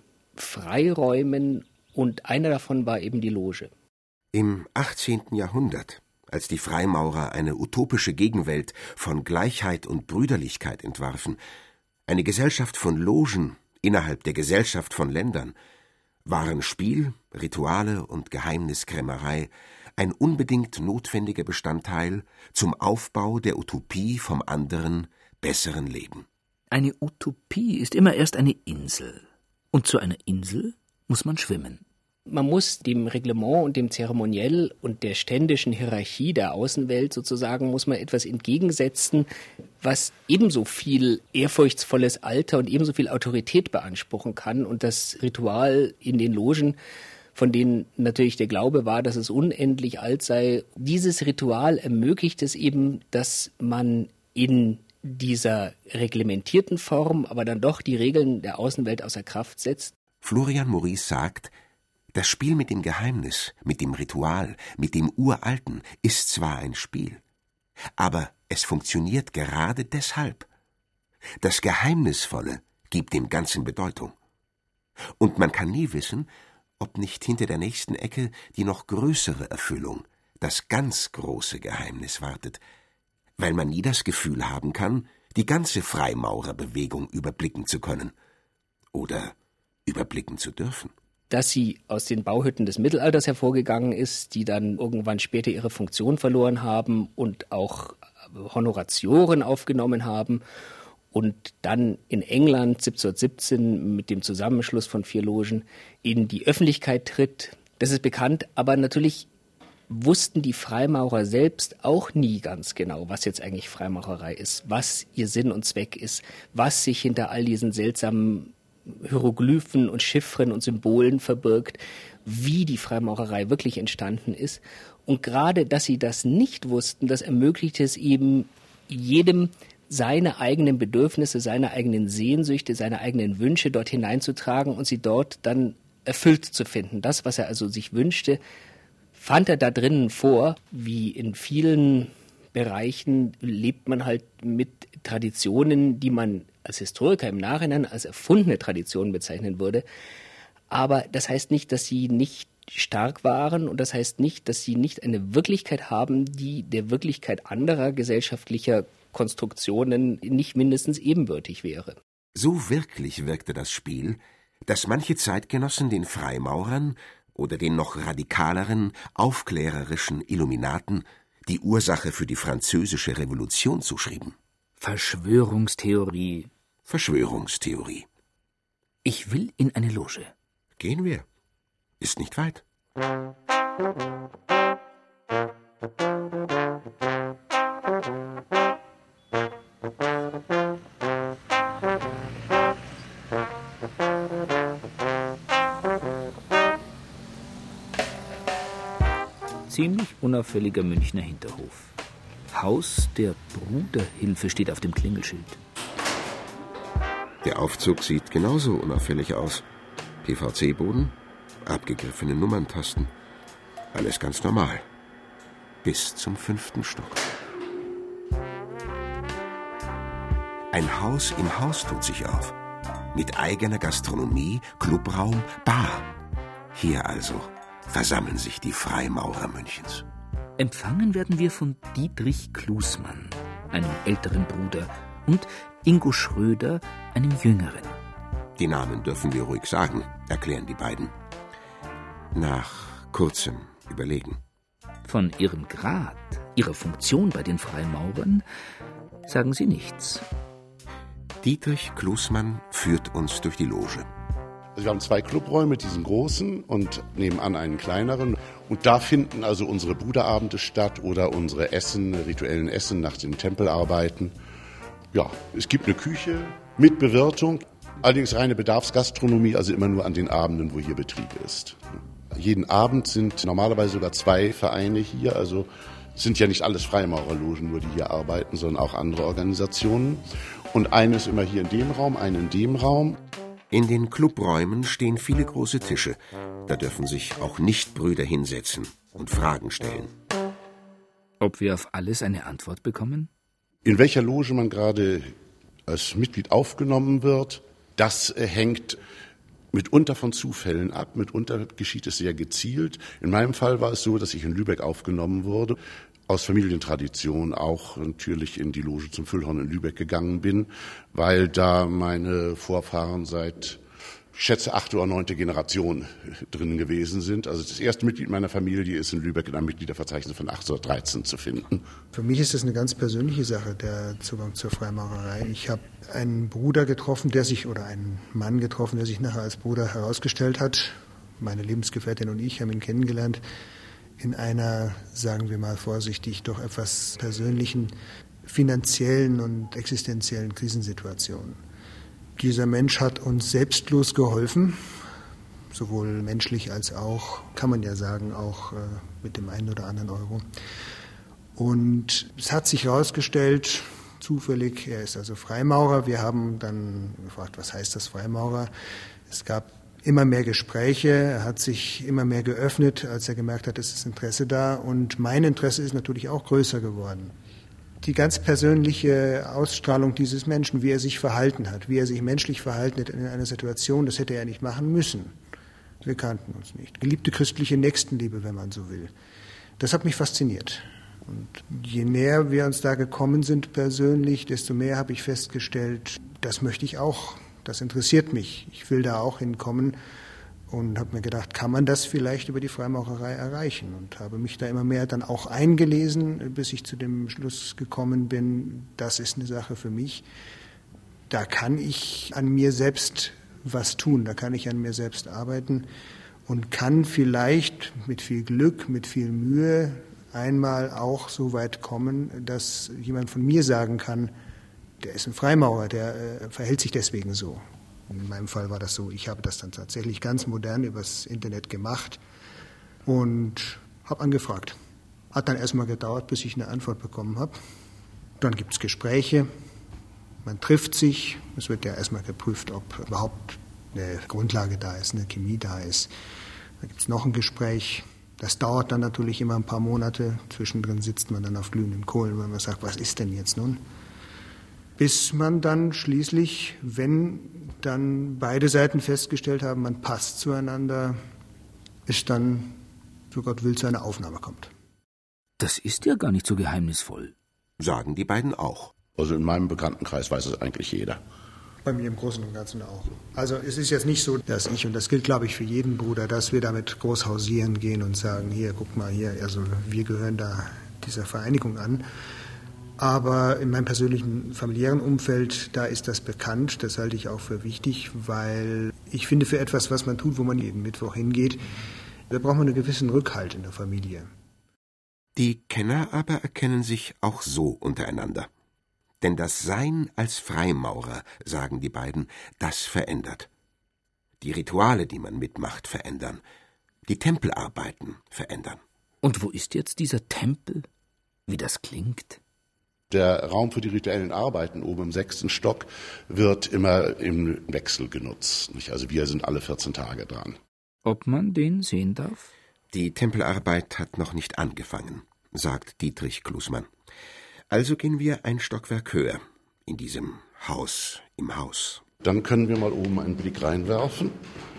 Speaker 15: Freiräumen und einer davon war eben die Loge.
Speaker 3: Im achtzehnten Jahrhundert, als die Freimaurer eine utopische Gegenwelt von Gleichheit und Brüderlichkeit entwarfen, eine Gesellschaft von Logen innerhalb der Gesellschaft von Ländern, waren Spiel, Rituale und Geheimniskrämerei ein unbedingt notwendiger Bestandteil zum Aufbau der Utopie vom anderen, besseren Leben.
Speaker 2: Eine Utopie ist immer erst eine Insel. Und zu einer Insel muss man schwimmen.
Speaker 15: Man muss dem Reglement und dem Zeremoniell und der ständischen Hierarchie der Außenwelt sozusagen, muss man etwas entgegensetzen, was ebenso viel ehrfurchtsvolles Alter und ebenso viel Autorität beanspruchen kann. Und das Ritual in den Logen, von denen natürlich der Glaube war, dass es unendlich alt sei, dieses Ritual ermöglicht es eben, dass man in dieser reglementierten Form, aber dann doch die Regeln der Außenwelt außer Kraft setzt.
Speaker 3: Florian Maurice sagt, das Spiel mit dem Geheimnis, mit dem Ritual, mit dem Uralten ist zwar ein Spiel, aber es funktioniert gerade deshalb. Das Geheimnisvolle gibt dem Ganzen Bedeutung. Und man kann nie wissen, ob nicht hinter der nächsten Ecke die noch größere Erfüllung, das ganz große Geheimnis wartet, weil man nie das Gefühl haben kann, die ganze Freimaurerbewegung überblicken zu können oder überblicken zu dürfen.
Speaker 15: dass sie aus den Bauhütten des Mittelalters hervorgegangen ist, die dann irgendwann später ihre Funktion verloren haben und auch Honoratioren aufgenommen haben und dann in England siebzehnhundertsiebzehn mit dem Zusammenschluss von vier Logen in die Öffentlichkeit tritt. Das ist bekannt, aber natürlich wussten die Freimaurer selbst auch nie ganz genau, was jetzt eigentlich Freimaurerei ist, was ihr Sinn und Zweck ist, was sich hinter all diesen seltsamen Hieroglyphen und Chiffren und Symbolen verbirgt, wie die Freimaurerei wirklich entstanden ist. Und gerade, dass sie das nicht wussten, das ermöglicht es eben jedem, seine eigenen Bedürfnisse, seine eigenen Sehnsüchte, seine eigenen Wünsche dort hineinzutragen und sie dort dann erfüllt zu finden. Das, was er also sich wünschte, fand er da drinnen vor. Wie in vielen Bereichen lebt man halt mit Traditionen, die man als Historiker im Nachhinein als erfundene Traditionen bezeichnen würde. Aber das heißt nicht, dass sie nicht stark waren und das heißt nicht, dass sie nicht eine Wirklichkeit haben, die der Wirklichkeit anderer gesellschaftlicher Konstruktionen nicht mindestens ebenbürtig wäre.
Speaker 3: So wirklich wirkte das Spiel, dass manche Zeitgenossen den Freimaurern oder den noch radikaleren, aufklärerischen Illuminaten die Ursache für die französische Revolution zuschrieben.
Speaker 2: Verschwörungstheorie.
Speaker 3: Verschwörungstheorie.
Speaker 2: Ich will in eine Loge.
Speaker 3: Gehen wir. Ist nicht weit.
Speaker 2: Ziemlich unauffälliger Münchner Hinterhof. Haus der Bruderhilfe steht auf dem Klingelschild.
Speaker 3: Der Aufzug sieht genauso unauffällig aus. P V C-Boden, abgegriffene Nummerntasten. Alles ganz normal. Bis zum fünften Stock. Ein Haus im Haus tut sich auf. Mit eigener Gastronomie, Clubraum, Bar. Hier also versammeln sich die Freimaurer Münchens.
Speaker 2: Empfangen werden wir von Dietrich Klusmann, einem älteren Bruder, und Ingo Schröder, einem jüngeren.
Speaker 3: Die Namen dürfen wir ruhig sagen, erklären die beiden. Nach kurzem Überlegen.
Speaker 2: Von ihrem Grad, ihrer Funktion bei den Freimaurern sagen sie nichts.
Speaker 3: Dietrich Klusmann führt uns durch die Loge.
Speaker 16: Also wir haben zwei Clubräume, diesen großen und nebenan einen kleineren. Und da finden also unsere Bruderabende statt oder unsere Essen, rituellen Essen nach den Tempelarbeiten. Ja, es gibt eine Küche mit Bewirtung, allerdings reine Bedarfsgastronomie, also immer nur an den Abenden, wo hier Betrieb ist. Jeden Abend sind normalerweise sogar zwei Vereine hier, also es sind ja nicht alles Freimaurerlogen, nur die hier arbeiten, sondern auch andere Organisationen. Und eine ist immer hier in dem Raum, eine in dem Raum.
Speaker 3: In den Clubräumen stehen viele große Tische. Da dürfen sich auch Nichtbrüder hinsetzen und Fragen stellen.
Speaker 2: Ob wir auf alles eine Antwort bekommen?
Speaker 16: In welcher Loge man gerade als Mitglied aufgenommen wird, das hängt mitunter von Zufällen ab. Mitunter geschieht es sehr gezielt. In meinem Fall war es so, dass ich in Lübeck aufgenommen wurde. Aus Familientradition auch natürlich in die Loge zum Füllhorn in Lübeck gegangen bin, weil da meine Vorfahren seit, ich schätze, achte oder neunte Generation drin gewesen sind. Also das erste Mitglied meiner Familie ist in Lübeck in einem Mitgliederverzeichnis von achtzehnhundertdreizehn zu finden.
Speaker 17: Für mich ist das eine ganz persönliche Sache, der Zugang zur Freimaurerei. Ich habe einen Bruder getroffen, der sich, oder einen Mann getroffen, der sich nachher als Bruder herausgestellt hat. Meine Lebensgefährtin und ich haben ihn kennengelernt in einer, sagen wir mal vorsichtig, doch etwas persönlichen, finanziellen und existenziellen Krisensituation. Dieser Mensch hat uns selbstlos geholfen, sowohl menschlich als auch, kann man ja sagen, auch äh, mit dem einen oder anderen Euro. Und es hat sich herausgestellt, zufällig, er ist also Freimaurer. Wir haben dann gefragt, was heißt das Freimaurer? Es gab immer mehr Gespräche, er hat sich immer mehr geöffnet, als er gemerkt hat, es ist Interesse da. Und mein Interesse ist natürlich auch größer geworden. Die ganz persönliche Ausstrahlung dieses Menschen, wie er sich verhalten hat, wie er sich menschlich verhalten hat in einer Situation, das hätte er nicht machen müssen. Wir kannten uns nicht. Geliebte christliche Nächstenliebe, wenn man so will. Das hat mich fasziniert. Und je näher wir uns da gekommen sind persönlich, desto mehr habe ich festgestellt, das möchte ich auch. Das interessiert mich. Ich will da auch hinkommen. und habe mir gedacht, kann man das vielleicht über die Freimaurerei erreichen? Und habe mich da immer mehr dann auch eingelesen, bis ich zu dem Schluss gekommen bin, das ist eine Sache für mich. Da kann ich an mir selbst was tun, da kann ich an mir selbst arbeiten und kann vielleicht mit viel Glück, mit viel Mühe einmal auch so weit kommen, dass jemand von mir sagen kann, der ist ein Freimaurer, der äh, verhält sich deswegen so. In meinem Fall war das so, ich habe das dann tatsächlich ganz modern übers Internet gemacht und habe angefragt. Hat dann erstmal gedauert, bis ich eine Antwort bekommen habe. Dann gibt es Gespräche, man trifft sich, es wird ja erstmal geprüft, ob überhaupt eine Grundlage da ist, eine Chemie da ist. Dann gibt es noch ein Gespräch. Das dauert dann natürlich immer ein paar Monate. Zwischendrin sitzt man dann auf glühenden Kohlen, weil man sagt, was ist denn jetzt nun? Bis man dann schließlich, wenn dann beide Seiten festgestellt haben, man passt zueinander, es dann, so Gott will, zu einer Aufnahme kommt.
Speaker 2: Das ist ja gar nicht so geheimnisvoll.
Speaker 3: Sagen die beiden auch.
Speaker 16: Also in meinem Bekanntenkreis weiß es eigentlich jeder.
Speaker 17: Bei mir im Großen und Ganzen auch. Also es ist jetzt nicht so, dass ich, und das gilt, glaube ich, für jeden Bruder, dass wir damit groß hausieren gehen und sagen, hier, guck mal hier, also wir gehören da dieser Vereinigung an. Aber in meinem persönlichen familiären Umfeld, da ist das bekannt, das halte ich auch für wichtig, weil ich finde, für etwas, was man tut, wo man jeden Mittwoch hingeht, da braucht man einen gewissen Rückhalt in der Familie.
Speaker 3: Die Kenner aber erkennen sich auch so untereinander. Denn das Sein als Freimaurer, sagen die beiden, das verändert. Die Rituale, die man mitmacht, verändern. Die Tempelarbeiten verändern.
Speaker 2: Und wo ist jetzt dieser Tempel? Wie das klingt?
Speaker 16: Der Raum für die rituellen Arbeiten oben im sechsten Stock wird immer im Wechsel genutzt. Also wir sind alle vierzehn Tage dran.
Speaker 2: Ob man den sehen darf?
Speaker 3: Die Tempelarbeit hat noch nicht angefangen, sagt Dietrich Klusmann. Also gehen wir ein Stockwerk höher, in diesem Haus im Haus.
Speaker 16: Dann können wir mal oben einen Blick reinwerfen.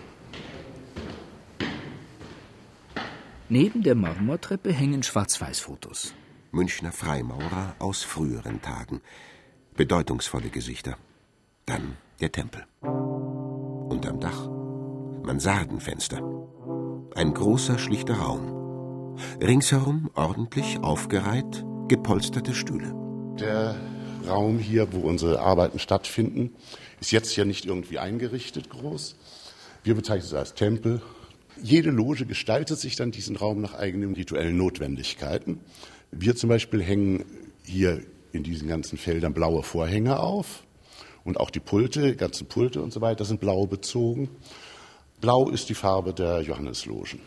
Speaker 2: Neben der Marmortreppe hängen Schwarz-Weiß-Fotos.
Speaker 3: Münchner Freimaurer aus früheren Tagen. Bedeutungsvolle Gesichter. Dann der Tempel. Unterm Dach Mansardenfenster. Ein großer, schlichter Raum. Ringsherum ordentlich aufgereiht, gepolsterte Stühle.
Speaker 16: Der Raum hier, wo unsere Arbeiten stattfinden, ist jetzt ja nicht irgendwie eingerichtet groß. Wir bezeichnen es als Tempel. Jede Loge gestaltet sich dann diesen Raum nach eigenen rituellen Notwendigkeiten. Wir zum Beispiel hängen hier in diesen ganzen Feldern blaue Vorhänge auf. Und auch die Pulte, die ganzen Pulte und so weiter sind blau bezogen. Blau ist die Farbe der Johannislogen.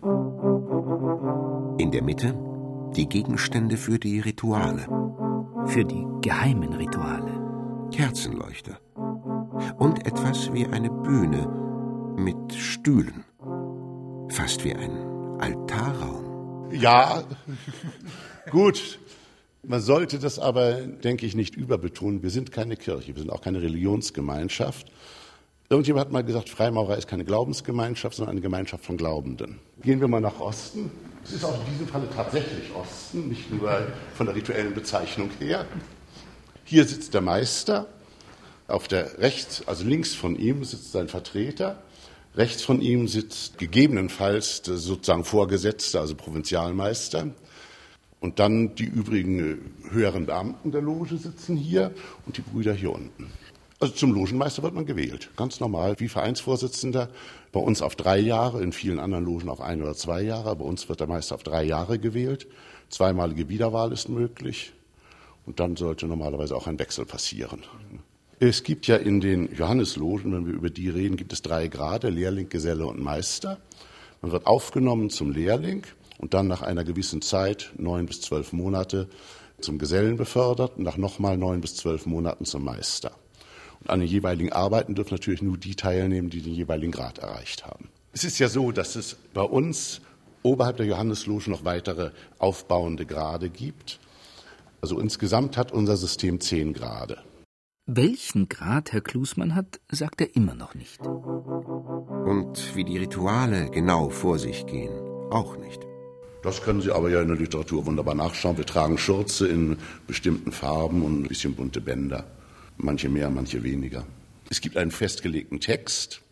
Speaker 3: In der Mitte die Gegenstände für die Rituale.
Speaker 2: Für die geheimen Rituale.
Speaker 3: Kerzenleuchter. Und etwas wie eine Bühne mit Stühlen. Fast wie ein Altarraum.
Speaker 16: Ja, gut. Man sollte das aber, denke ich, nicht überbetonen. Wir sind keine Kirche, wir sind auch keine Religionsgemeinschaft. Irgendjemand hat mal gesagt, Freimaurer ist keine Glaubensgemeinschaft, sondern eine Gemeinschaft von Glaubenden. Gehen wir mal nach Osten. Es ist auch in diesem Falle tatsächlich Osten, nicht nur von der rituellen Bezeichnung her. Hier sitzt der Meister. Auf der rechts, also links von ihm sitzt sein Vertreter. Rechts von ihm sitzt gegebenenfalls der sozusagen Vorgesetzte, also Provinzialmeister. Und dann die übrigen höheren Beamten der Loge sitzen hier und die Brüder hier unten. Also zum Logenmeister wird man gewählt, ganz normal, wie Vereinsvorsitzender. Bei uns auf drei Jahre, in vielen anderen Logen auf ein oder zwei Jahre. Bei uns wird der Meister auf drei Jahre gewählt. Zweimalige Wiederwahl ist möglich. Und dann sollte normalerweise auch ein Wechsel passieren. Es gibt ja in den Johannislogen, wenn wir über die reden, gibt es drei Grade, Lehrling, Geselle und Meister. Man wird aufgenommen zum Lehrling und dann nach einer gewissen Zeit, neun bis zwölf Monate, zum Gesellen befördert und nach nochmal neun bis zwölf Monaten zum Meister. Und an den jeweiligen Arbeiten dürfen natürlich nur die teilnehmen, die den jeweiligen Grad erreicht haben. Es ist ja so, dass es bei uns oberhalb der Johannisloge noch weitere aufbauende Grade gibt. Also insgesamt hat unser System zehn Grade.
Speaker 2: Welchen Grad Herr Klusmann hat, sagt er immer noch nicht.
Speaker 3: Und wie die Rituale genau vor sich gehen, auch nicht.
Speaker 16: Das können Sie aber ja in der Literatur wunderbar nachschauen. Wir tragen Schürze in bestimmten Farben und ein bisschen bunte Bänder. Manche mehr, manche weniger. Es gibt einen festgelegten Text,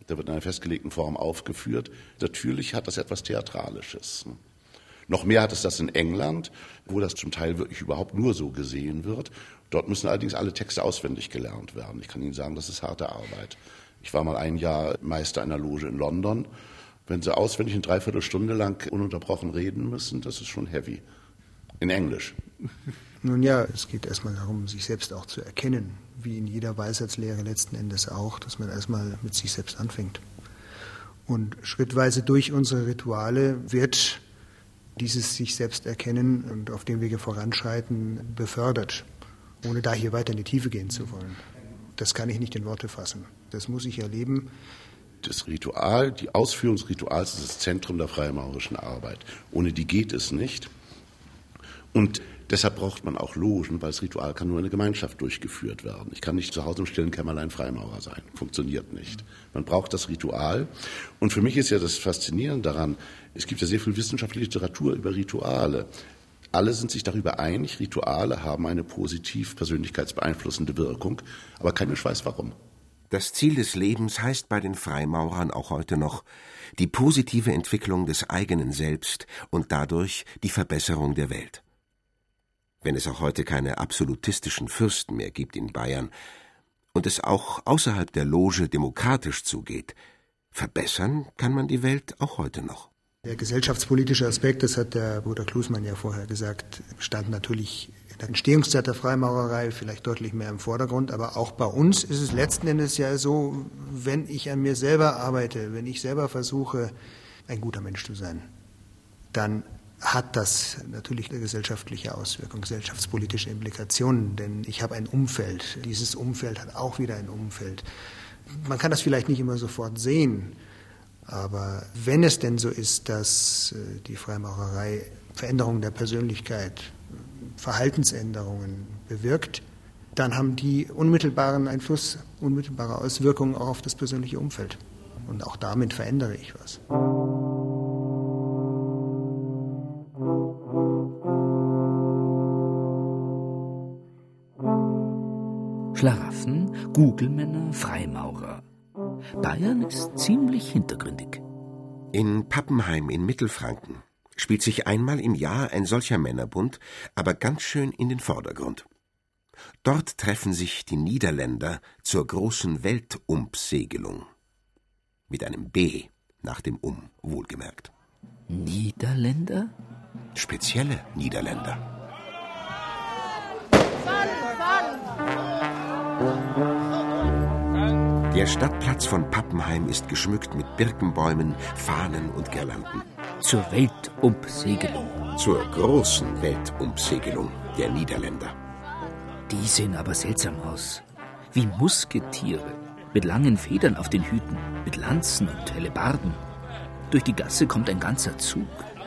Speaker 16: Der wird in einer festgelegten Form aufgeführt. Natürlich hat das etwas Theatralisches. Noch mehr hat es das in England, wo das zum Teil wirklich überhaupt nur so gesehen wird. Dort müssen allerdings alle Texte auswendig gelernt werden. Ich kann Ihnen sagen, das ist harte Arbeit. Ich war mal ein Jahr Meister einer Loge in London. Wenn Sie auswendig eine Dreiviertelstunde lang ununterbrochen reden müssen, das ist schon heavy. In Englisch.
Speaker 17: Nun ja, es geht erstmal darum, sich selbst auch zu erkennen, wie in jeder Weisheitslehre letzten Endes auch, dass man erstmal mit sich selbst anfängt. Und schrittweise durch unsere Rituale wird dieses sich selbst erkennen und auf dem Wege voranschreiten befördert, ohne da hier weiter in die Tiefe gehen zu wollen. Das kann ich nicht in Worte fassen. Das muss ich erleben.
Speaker 16: Das Ritual, die Ausführung des Rituals ist das Zentrum der freimaurerischen Arbeit. Ohne die geht es nicht. Und deshalb braucht man auch Logen, weil das Ritual kann nur in der Gemeinschaft durchgeführt werden. Ich kann nicht zu Hause im stillen Kämmerlein Freimaurer sein. Funktioniert nicht. Man braucht das Ritual. Und für mich ist ja das Faszinierende daran, es gibt ja sehr viel wissenschaftliche Literatur über Rituale. Alle sind sich darüber einig, Rituale haben eine positiv persönlichkeitsbeeinflussende Wirkung, aber keiner weiß warum.
Speaker 3: Das Ziel des Lebens heißt bei den Freimaurern auch heute noch die positive Entwicklung des eigenen Selbst und dadurch die Verbesserung der Welt. Wenn es auch heute keine absolutistischen Fürsten mehr gibt in Bayern und es auch außerhalb der Loge demokratisch zugeht, verbessern kann man die Welt auch heute noch.
Speaker 17: Der gesellschaftspolitische Aspekt, das hat der Bruder Klusmann ja vorher gesagt, stand natürlich in der Entstehungszeit der Freimaurerei vielleicht deutlich mehr im Vordergrund. Aber auch bei uns ist es letzten Endes ja so, wenn ich an mir selber arbeite, wenn ich selber versuche, ein guter Mensch zu sein, dann hat das natürlich eine gesellschaftliche Auswirkung, gesellschaftspolitische Implikationen. Denn ich habe ein Umfeld. Dieses Umfeld hat auch wieder ein Umfeld. Man kann das vielleicht nicht immer sofort sehen. Aber wenn es denn so ist, dass die Freimaurerei Veränderungen der Persönlichkeit, Verhaltensänderungen bewirkt, dann haben die unmittelbaren Einfluss, unmittelbare Auswirkungen auch auf das persönliche Umfeld. Und auch damit verändere ich was.
Speaker 2: Schlaraffen, Gugelmänner, Freimaurer. Bayern ist ziemlich hintergründig.
Speaker 3: In Pappenheim in Mittelfranken spielt sich einmal im Jahr ein solcher Männerbund, aber ganz schön in den Vordergrund. Dort treffen sich die Niederländer zur großen Weltumpsegelung. Mit einem B nach dem Um, wohlgemerkt.
Speaker 2: Niederländer?
Speaker 3: Spezielle Niederländer. Der Stadtplatz von Pappenheim ist geschmückt mit Birkenbäumen, Fahnen und Girlanden.
Speaker 2: Zur Weltumpsegelung.
Speaker 3: Zur großen Weltumpsegelung der Niederländer.
Speaker 2: Die sehen aber seltsam aus. Wie Musketiere. Mit langen Federn auf den Hüten, mit Lanzen und Hellebarden. Durch die Gasse kommt ein ganzer Zug.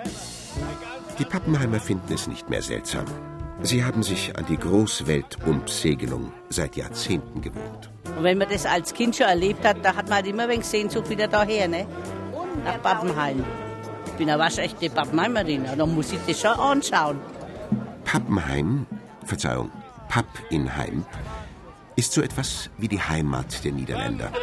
Speaker 3: Die Pappenheimer finden es nicht mehr seltsam. Sie haben sich an die Großweltumpsegelung seit Jahrzehnten gewohnt.
Speaker 18: Und wenn man das als Kind schon erlebt hat, da hat man halt immer ein wenig Sehnsucht wieder daher, ne? Nach Pappenheim. Ich bin eine waschechte Pappenheimerin, da muss ich das schon anschauen.
Speaker 3: Pappenheim, Verzeihung, Papp in Heim, ist so etwas wie die Heimat der Niederländer.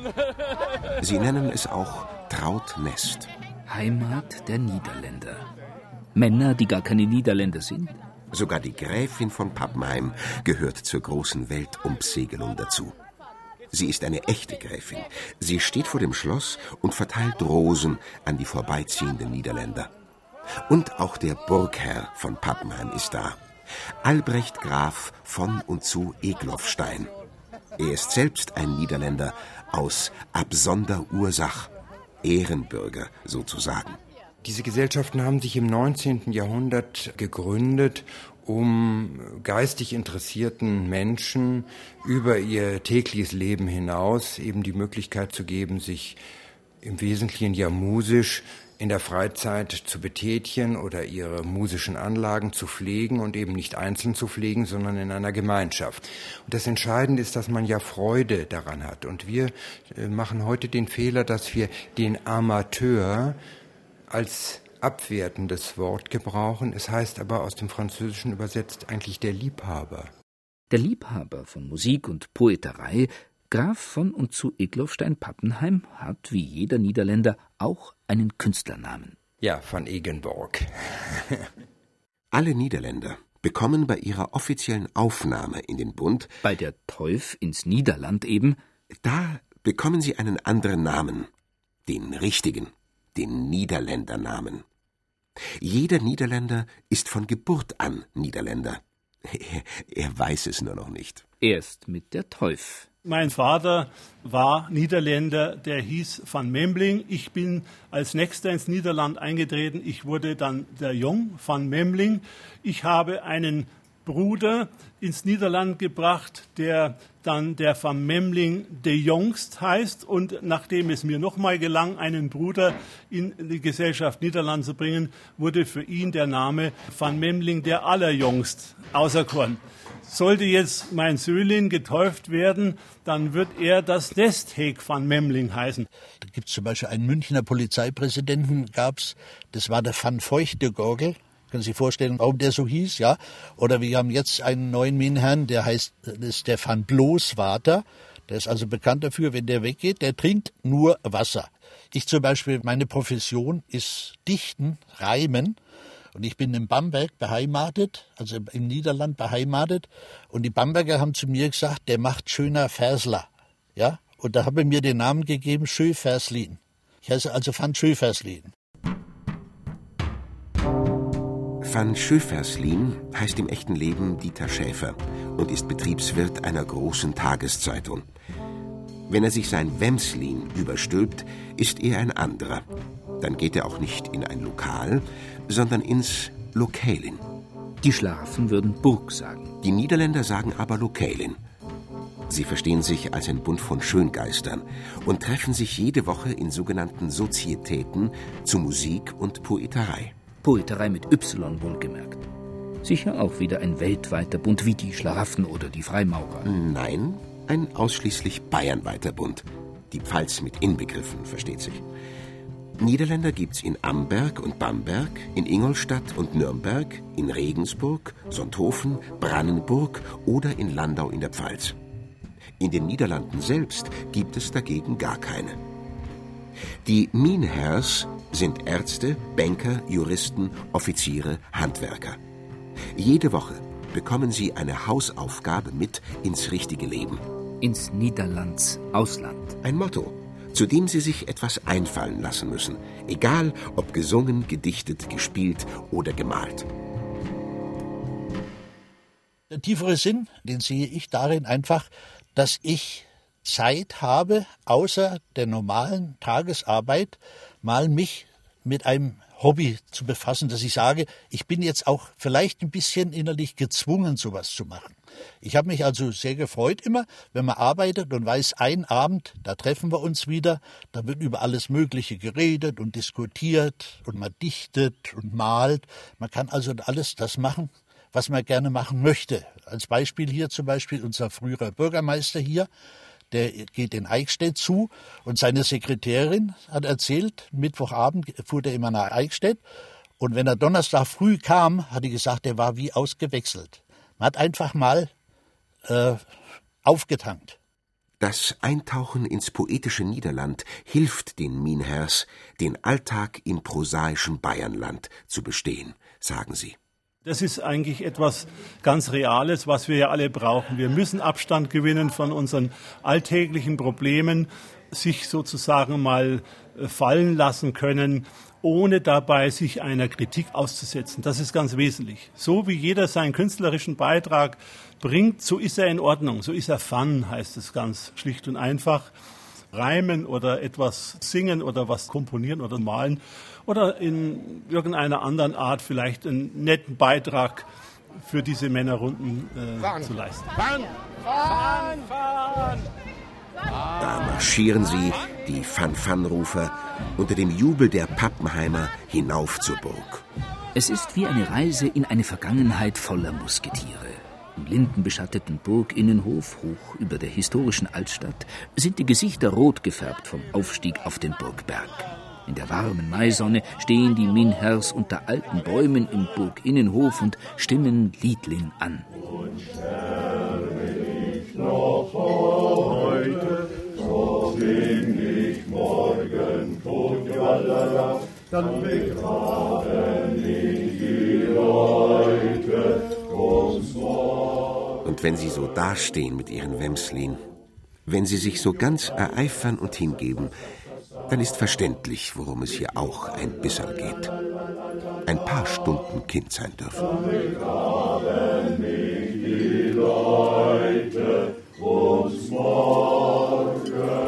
Speaker 3: Sie nennen es auch Trautnest.
Speaker 2: Heimat der Niederländer. Männer, die gar keine Niederländer sind.
Speaker 3: Sogar die Gräfin von Pappenheim gehört zur großen Weltumpsegelung dazu. Sie ist eine echte Gräfin. Sie steht vor dem Schloss und verteilt Rosen an die vorbeiziehenden Niederländer. Und auch der Burgherr von Pappenheim ist da. Albrecht Graf von und zu Egloffstein. Er ist selbst ein Niederländer aus Absonderursach, Ehrenbürger sozusagen.
Speaker 19: Diese Gesellschaften haben sich im neunzehnten Jahrhundert gegründet, um geistig interessierten Menschen über ihr tägliches Leben hinaus eben die Möglichkeit zu geben, sich im Wesentlichen ja musisch in der Freizeit zu betätigen oder ihre musischen Anlagen zu pflegen und eben nicht einzeln zu pflegen, sondern in einer Gemeinschaft. Und das Entscheidende ist, dass man ja Freude daran hat. Und wir machen heute den Fehler, dass wir den Amateur als abwertendes Wort gebrauchen. Es heißt aber aus dem Französischen übersetzt eigentlich der Liebhaber.
Speaker 2: Der Liebhaber von Musik und Poeterei Graf von und zu Egloffstein-Pappenheim hat wie jeder Niederländer auch einen Künstlernamen.
Speaker 19: Ja, von Egenborg.
Speaker 3: Alle Niederländer bekommen bei ihrer offiziellen Aufnahme in den Bund,
Speaker 2: bei der Teuf ins Niederland eben,
Speaker 3: da bekommen sie einen anderen Namen, den richtigen, den Niederländernamen. Jeder Niederländer ist von Geburt an Niederländer. Er, er weiß es nur noch nicht.
Speaker 2: Erst mit der Teuf.
Speaker 10: Mein Vater war Niederländer, der hieß Van Memling. Ich bin als Nächster ins Niederland eingetreten. Ich wurde dann der Jong van Memling. Ich habe einen Bruder ins Niederland gebracht, der dann der Van Memling de Jongst heißt. Und nachdem es mir nochmal gelang, einen Bruder in die Gesellschaft Niederland zu bringen, wurde für ihn der Name Van Memling der Allerjongst auserkoren. Sollte jetzt mein Söhlin getauft werden, dann wird er das Nestheek van Memling heißen.
Speaker 20: Da gibt es zum Beispiel einen Münchner Polizeipräsidenten, gab's, das war der Van Feuchtegorgel. Können Sie sich vorstellen, warum der so hieß, ja? Oder wir haben jetzt einen neuen Minherrn, der heißt, das ist der Van Blooswater. Der ist also bekannt dafür, wenn der weggeht, der trinkt nur Wasser. Ich zum Beispiel, meine Profession ist Dichten, Reimen. Und ich bin in Bamberg beheimatet, also im Niederland beheimatet. Und die Bamberger haben zu mir gesagt, der macht schöner Versler. Ja? Und da habe ich mir den Namen gegeben, Schöferslin. Ich heiße also Van Schöferslin.
Speaker 3: Van Schöferslin heißt im echten Leben Dieter Schäfer und ist Betriebswirt einer großen Tageszeitung. Wenn er sich sein Wemslin überstülpt, ist er ein anderer. Dann geht er auch nicht in ein Lokal, sondern ins Lokälin.
Speaker 2: Die Schlafen würden Burg sagen.
Speaker 3: Die Niederländer sagen aber Lokälin. Sie verstehen sich als ein Bund von Schöngeistern und treffen sich jede Woche in sogenannten Sozietäten zu Musik und Poeterei.
Speaker 2: Poeterei mit Y wohlgemerkt. Sicher auch wieder ein weltweiter Bund wie die Schlaraffen oder die Freimaurer.
Speaker 3: Nein, ein ausschließlich bayernweiter Bund. Die Pfalz mit inbegriffen, versteht sich. Niederländer gibt's in Amberg und Bamberg, in Ingolstadt und Nürnberg, in Regensburg, Sonthofen, Brannenburg oder in Landau in der Pfalz. In den Niederlanden selbst gibt es dagegen gar keine. Die Mynheers sind Ärzte, Banker, Juristen, Offiziere, Handwerker. Jede Woche bekommen sie eine Hausaufgabe mit ins richtige Leben.
Speaker 2: Ins Niederlands Ausland.
Speaker 3: Ein Motto, zu dem sie sich etwas einfallen lassen müssen, egal ob gesungen, gedichtet, gespielt oder gemalt.
Speaker 20: Der tiefere Sinn, den sehe ich darin einfach, dass ich Zeit habe, außer der normalen Tagesarbeit, mal mich mit einem Hobby zu befassen, dass ich sage, ich bin jetzt auch vielleicht ein bisschen innerlich gezwungen, sowas zu machen. Ich habe mich also sehr gefreut immer, wenn man arbeitet und weiß, ein Abend, da treffen wir uns wieder, da wird über alles Mögliche geredet und diskutiert und man dichtet und malt. Man kann also alles das machen, was man gerne machen möchte. Als Beispiel hier zum Beispiel unser früherer Bürgermeister hier, der geht in Eichstätt zu und seine Sekretärin hat erzählt, Mittwochabend fuhr er immer nach Eichstätt und wenn er Donnerstag früh kam, hat er gesagt, er war wie ausgewechselt. Man hat einfach mal äh, aufgetankt.
Speaker 3: Das Eintauchen ins poetische Niederland hilft den Mynheers, den Alltag im prosaischen Bayernland zu bestehen, sagen sie.
Speaker 10: Das ist eigentlich etwas ganz Reales, was wir ja alle brauchen. Wir müssen Abstand gewinnen von unseren alltäglichen Problemen, sich sozusagen mal fallen lassen können, ohne dabei sich einer Kritik auszusetzen. Das ist ganz wesentlich. So wie jeder seinen künstlerischen Beitrag bringt, so ist er in Ordnung. So ist er Fun, heißt es ganz schlicht und einfach. Reimen oder etwas singen oder was komponieren oder malen oder in irgendeiner anderen Art vielleicht einen netten Beitrag für diese Männerrunden äh, zu leisten.
Speaker 7: Fahren! Fahren! Fahren!
Speaker 3: Da marschieren sie, die Fan-Fan-Rufer, unter dem Jubel der Pappenheimer hinauf zur Burg.
Speaker 2: Es ist wie eine Reise in eine Vergangenheit voller Musketiere. Im lindenbeschatteten Burginnenhof, hoch über der historischen Altstadt, sind die Gesichter rot gefärbt vom Aufstieg auf den Burgberg. In der warmen Maisonne stehen die Mynheers unter alten Bäumen im Burginnenhof und stimmen Liedling an.
Speaker 7: Und sterbe ich noch heute.
Speaker 21: dann begraben ihn die Leute ums Morgen.
Speaker 3: Und wenn sie so dastehen mit ihren Wämslin, wenn sie sich so ganz ereifern und hingeben, dann ist verständlich, worum es hier auch ein bisserl geht. Ein paar Stunden Kind sein dürfen.
Speaker 21: Dann begraben ihn die Leute ums Morgen.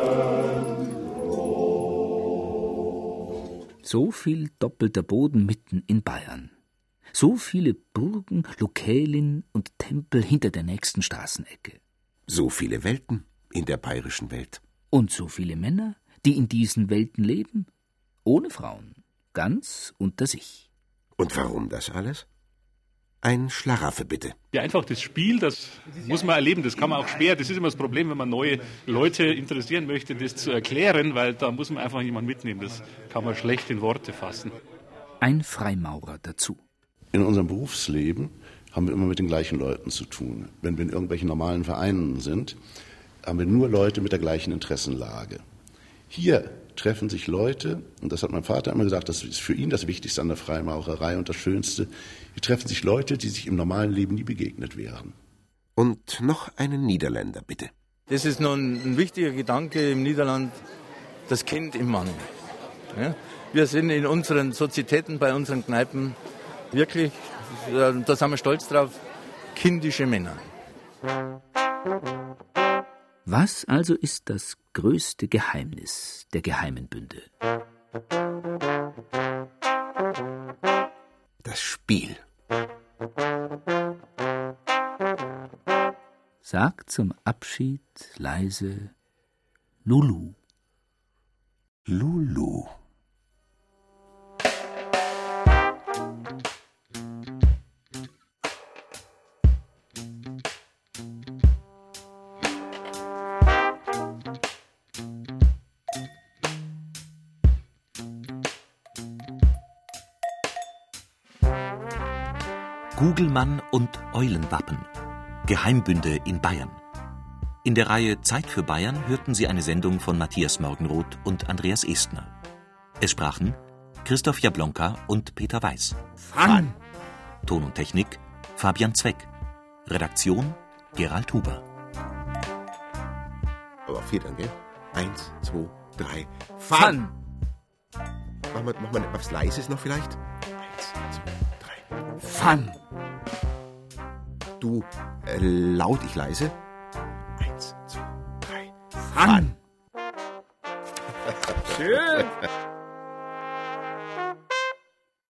Speaker 2: So viel doppelter Boden mitten in Bayern. So viele Burgen, Lokälen und Tempel hinter der nächsten Straßenecke.
Speaker 3: So viele Welten in der bayerischen Welt.
Speaker 2: Und so viele Männer, die in diesen Welten leben. Ohne Frauen. Ganz unter sich.
Speaker 3: Und warum das alles? Ein Schlaraffel, bitte.
Speaker 9: Ja, einfach das Spiel, das muss man erleben, das kann man auch schwer. Das ist immer das Problem, wenn man neue Leute interessieren möchte, das zu erklären, weil da muss man einfach jemanden mitnehmen. Das kann man schlecht in Worte fassen.
Speaker 2: Ein Freimaurer dazu.
Speaker 16: In unserem Berufsleben haben wir immer mit den gleichen Leuten zu tun. Wenn wir in irgendwelchen normalen Vereinen sind, haben wir nur Leute mit der gleichen Interessenlage. Hier treffen sich Leute, und das hat mein Vater immer gesagt, das ist für ihn das Wichtigste an der Freimaurerei und das Schönste, hier treffen sich Leute, die sich im normalen Leben nie begegnet wären.
Speaker 3: Und noch einen Niederländer, bitte.
Speaker 22: Das ist noch ein, ein wichtiger Gedanke im Niederland, das Kind im Mann. Ja? Wir sind in unseren Sozietäten, bei unseren Kneipen wirklich, da sind wir stolz drauf, kindische Männer.
Speaker 2: Was also ist das größte Geheimnis der geheimen Bünde?
Speaker 3: Das Spiel.
Speaker 2: Sagt zum Abschied leise Lulu.
Speaker 3: Lulu.
Speaker 4: Gugelmann und Eulenwappen. Geheimbünde in Bayern. In der Reihe Zeit für Bayern hörten Sie eine Sendung von Matthias Morgenroth und Andreas Estner. Es sprachen Christoph Jablonka und Peter Weiß.
Speaker 3: Fun!
Speaker 4: Ton und Technik Fabian Zweck. Redaktion Gerald Huber.
Speaker 3: Aber auf vier dann, gell? Eins, zwei, drei.
Speaker 2: Fun!
Speaker 3: Fun. Machen wir, machen wir etwas Leises noch vielleicht? Eins, zwei, drei.
Speaker 2: Fun!
Speaker 3: Du äh, laut, ich leise. Eins, zwei, drei.
Speaker 2: Fun!
Speaker 3: Schön!